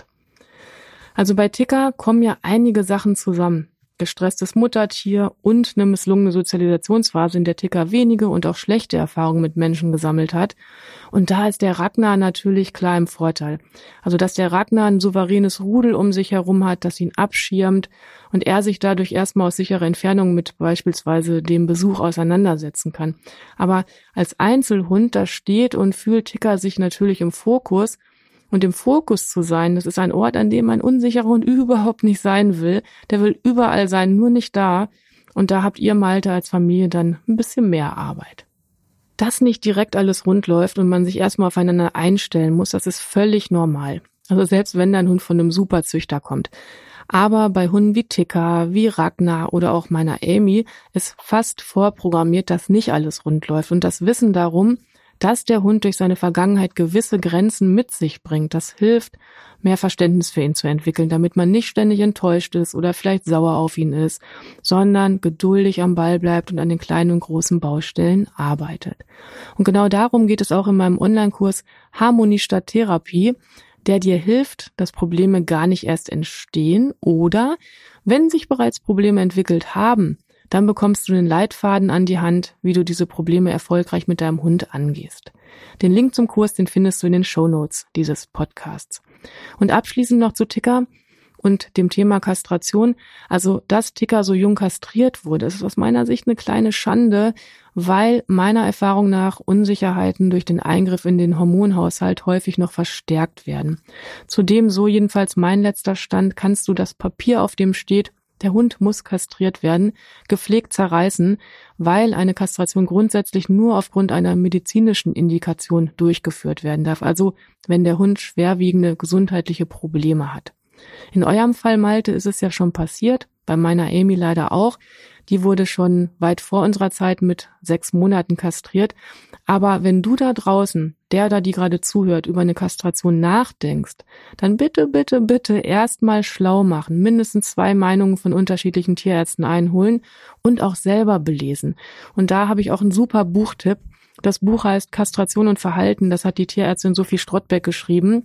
Also bei Ticker kommen ja einige Sachen zusammen. Gestresstes Muttertier und eine misslungene Sozialisationsphase, in der Ticker wenige und auch schlechte Erfahrungen mit Menschen gesammelt hat. Und da ist der Ragnar natürlich klar im Vorteil. Also dass der Ragnar ein souveränes Rudel um sich herum hat, das ihn abschirmt und er sich dadurch erstmal aus sicherer Entfernung mit beispielsweise dem Besuch auseinandersetzen kann. Aber als Einzelhund, da steht und fühlt Ticker sich natürlich im Fokus. Und im Fokus zu sein, das ist ein Ort, an dem ein unsicherer Hund überhaupt nicht sein will. Der will überall sein, nur nicht da. Und da habt ihr, Malte, als Familie dann ein bisschen mehr Arbeit. Dass nicht direkt alles rund läuft und man sich erstmal aufeinander einstellen muss, das ist völlig normal. Also selbst wenn dein Hund von einem Superzüchter kommt. Aber bei Hunden wie Ticker, wie Ragnar oder auch meiner Amy ist fast vorprogrammiert, dass nicht alles rund läuft. Und das Wissen darum, dass der Hund durch seine Vergangenheit gewisse Grenzen mit sich bringt. Das hilft, mehr Verständnis für ihn zu entwickeln, damit man nicht ständig enttäuscht ist oder vielleicht sauer auf ihn ist, sondern geduldig am Ball bleibt und an den kleinen und großen Baustellen arbeitet. Und genau darum geht es auch in meinem Online-Kurs Harmonie statt Therapie, der dir hilft, dass Probleme gar nicht erst entstehen oder, wenn sich bereits Probleme entwickelt haben, dann bekommst du den Leitfaden an die Hand, wie du diese Probleme erfolgreich mit deinem Hund angehst. Den Link zum Kurs, den findest du in den Shownotes dieses Podcasts. Und abschließend noch zu Ticker und dem Thema Kastration. Also, dass Ticker so jung kastriert wurde, ist aus meiner Sicht eine kleine Schande, weil meiner Erfahrung nach Unsicherheiten durch den Eingriff in den Hormonhaushalt häufig noch verstärkt werden. Zudem, so jedenfalls mein letzter Stand, kannst du das Papier, auf dem steht, der Hund muss kastriert werden, gepflegt zerreißen, weil eine Kastration grundsätzlich nur aufgrund einer medizinischen Indikation durchgeführt werden darf. Also wenn der Hund schwerwiegende gesundheitliche Probleme hat. In eurem Fall, Malte, ist es ja schon passiert, bei meiner Amy leider auch. Die wurde schon weit vor unserer Zeit mit sechs Monaten kastriert. Aber wenn du da draußen, der oder die gerade zuhört, über eine Kastration nachdenkst, dann bitte, bitte, bitte erstmal schlau machen, mindestens zwei Meinungen von unterschiedlichen Tierärzten einholen und auch selber belesen. Und da habe ich auch einen super Buchtipp. Das Buch heißt Kastration und Verhalten. Das hat die Tierärztin Sophie Strottbeck geschrieben.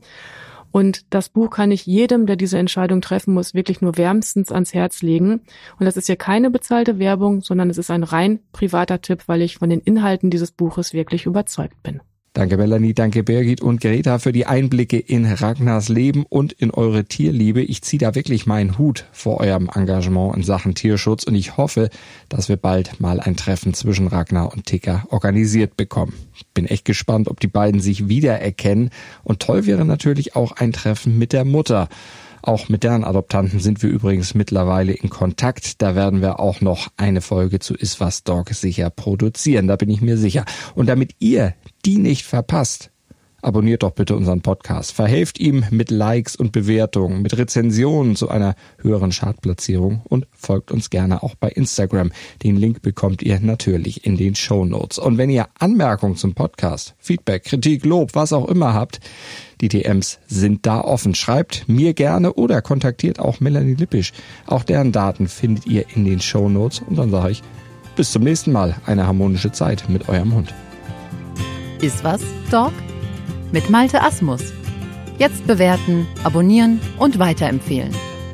Und das Buch kann ich jedem, der diese Entscheidung treffen muss, wirklich nur wärmstens ans Herz legen. Und das ist hier keine bezahlte Werbung, sondern es ist ein rein privater Tipp, weil ich von den Inhalten dieses Buches wirklich überzeugt bin. Danke Melanie, danke Birgit und Greta für die Einblicke in Ragnars Leben und in eure Tierliebe. Ich ziehe da wirklich meinen Hut vor eurem Engagement in Sachen Tierschutz und ich hoffe, dass wir bald mal ein Treffen zwischen Ragnar und Ticker organisiert bekommen. Ich bin echt gespannt, ob die beiden sich wiedererkennen und toll wäre natürlich auch ein Treffen mit der Mutter. Auch mit deren Adoptanten sind wir übrigens mittlerweile in Kontakt. Da werden wir auch noch eine Folge zu Iswas Dog sicher produzieren, da bin ich mir sicher. Und damit ihr die nicht verpasst, abonniert doch bitte unseren Podcast. Verhelft ihm mit Likes und Bewertungen, mit Rezensionen zu einer höheren Chartplatzierung und folgt uns gerne auch bei Instagram. Den Link bekommt ihr natürlich in den Shownotes. Und wenn ihr Anmerkungen zum Podcast, Feedback, Kritik, Lob, was auch immer habt, die D Ms sind da offen. Schreibt mir gerne oder kontaktiert auch Melanie Lippisch. Auch deren Daten findet ihr in den Shownotes. Und dann sage ich, bis zum nächsten Mal. Eine harmonische Zeit mit eurem Hund. Iswas Dog? Mit Malte Asmus. Jetzt bewerten, abonnieren und weiterempfehlen.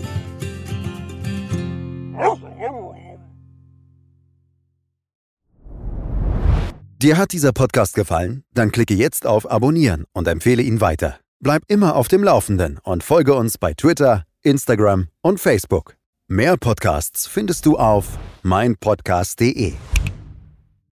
Dir hat dieser Podcast gefallen? Dann klicke jetzt auf Abonnieren und empfehle ihn weiter. Bleib immer auf dem Laufenden und folge uns bei Twitter, Instagram und Facebook. Mehr Podcasts findest du auf mein podcast punkt de.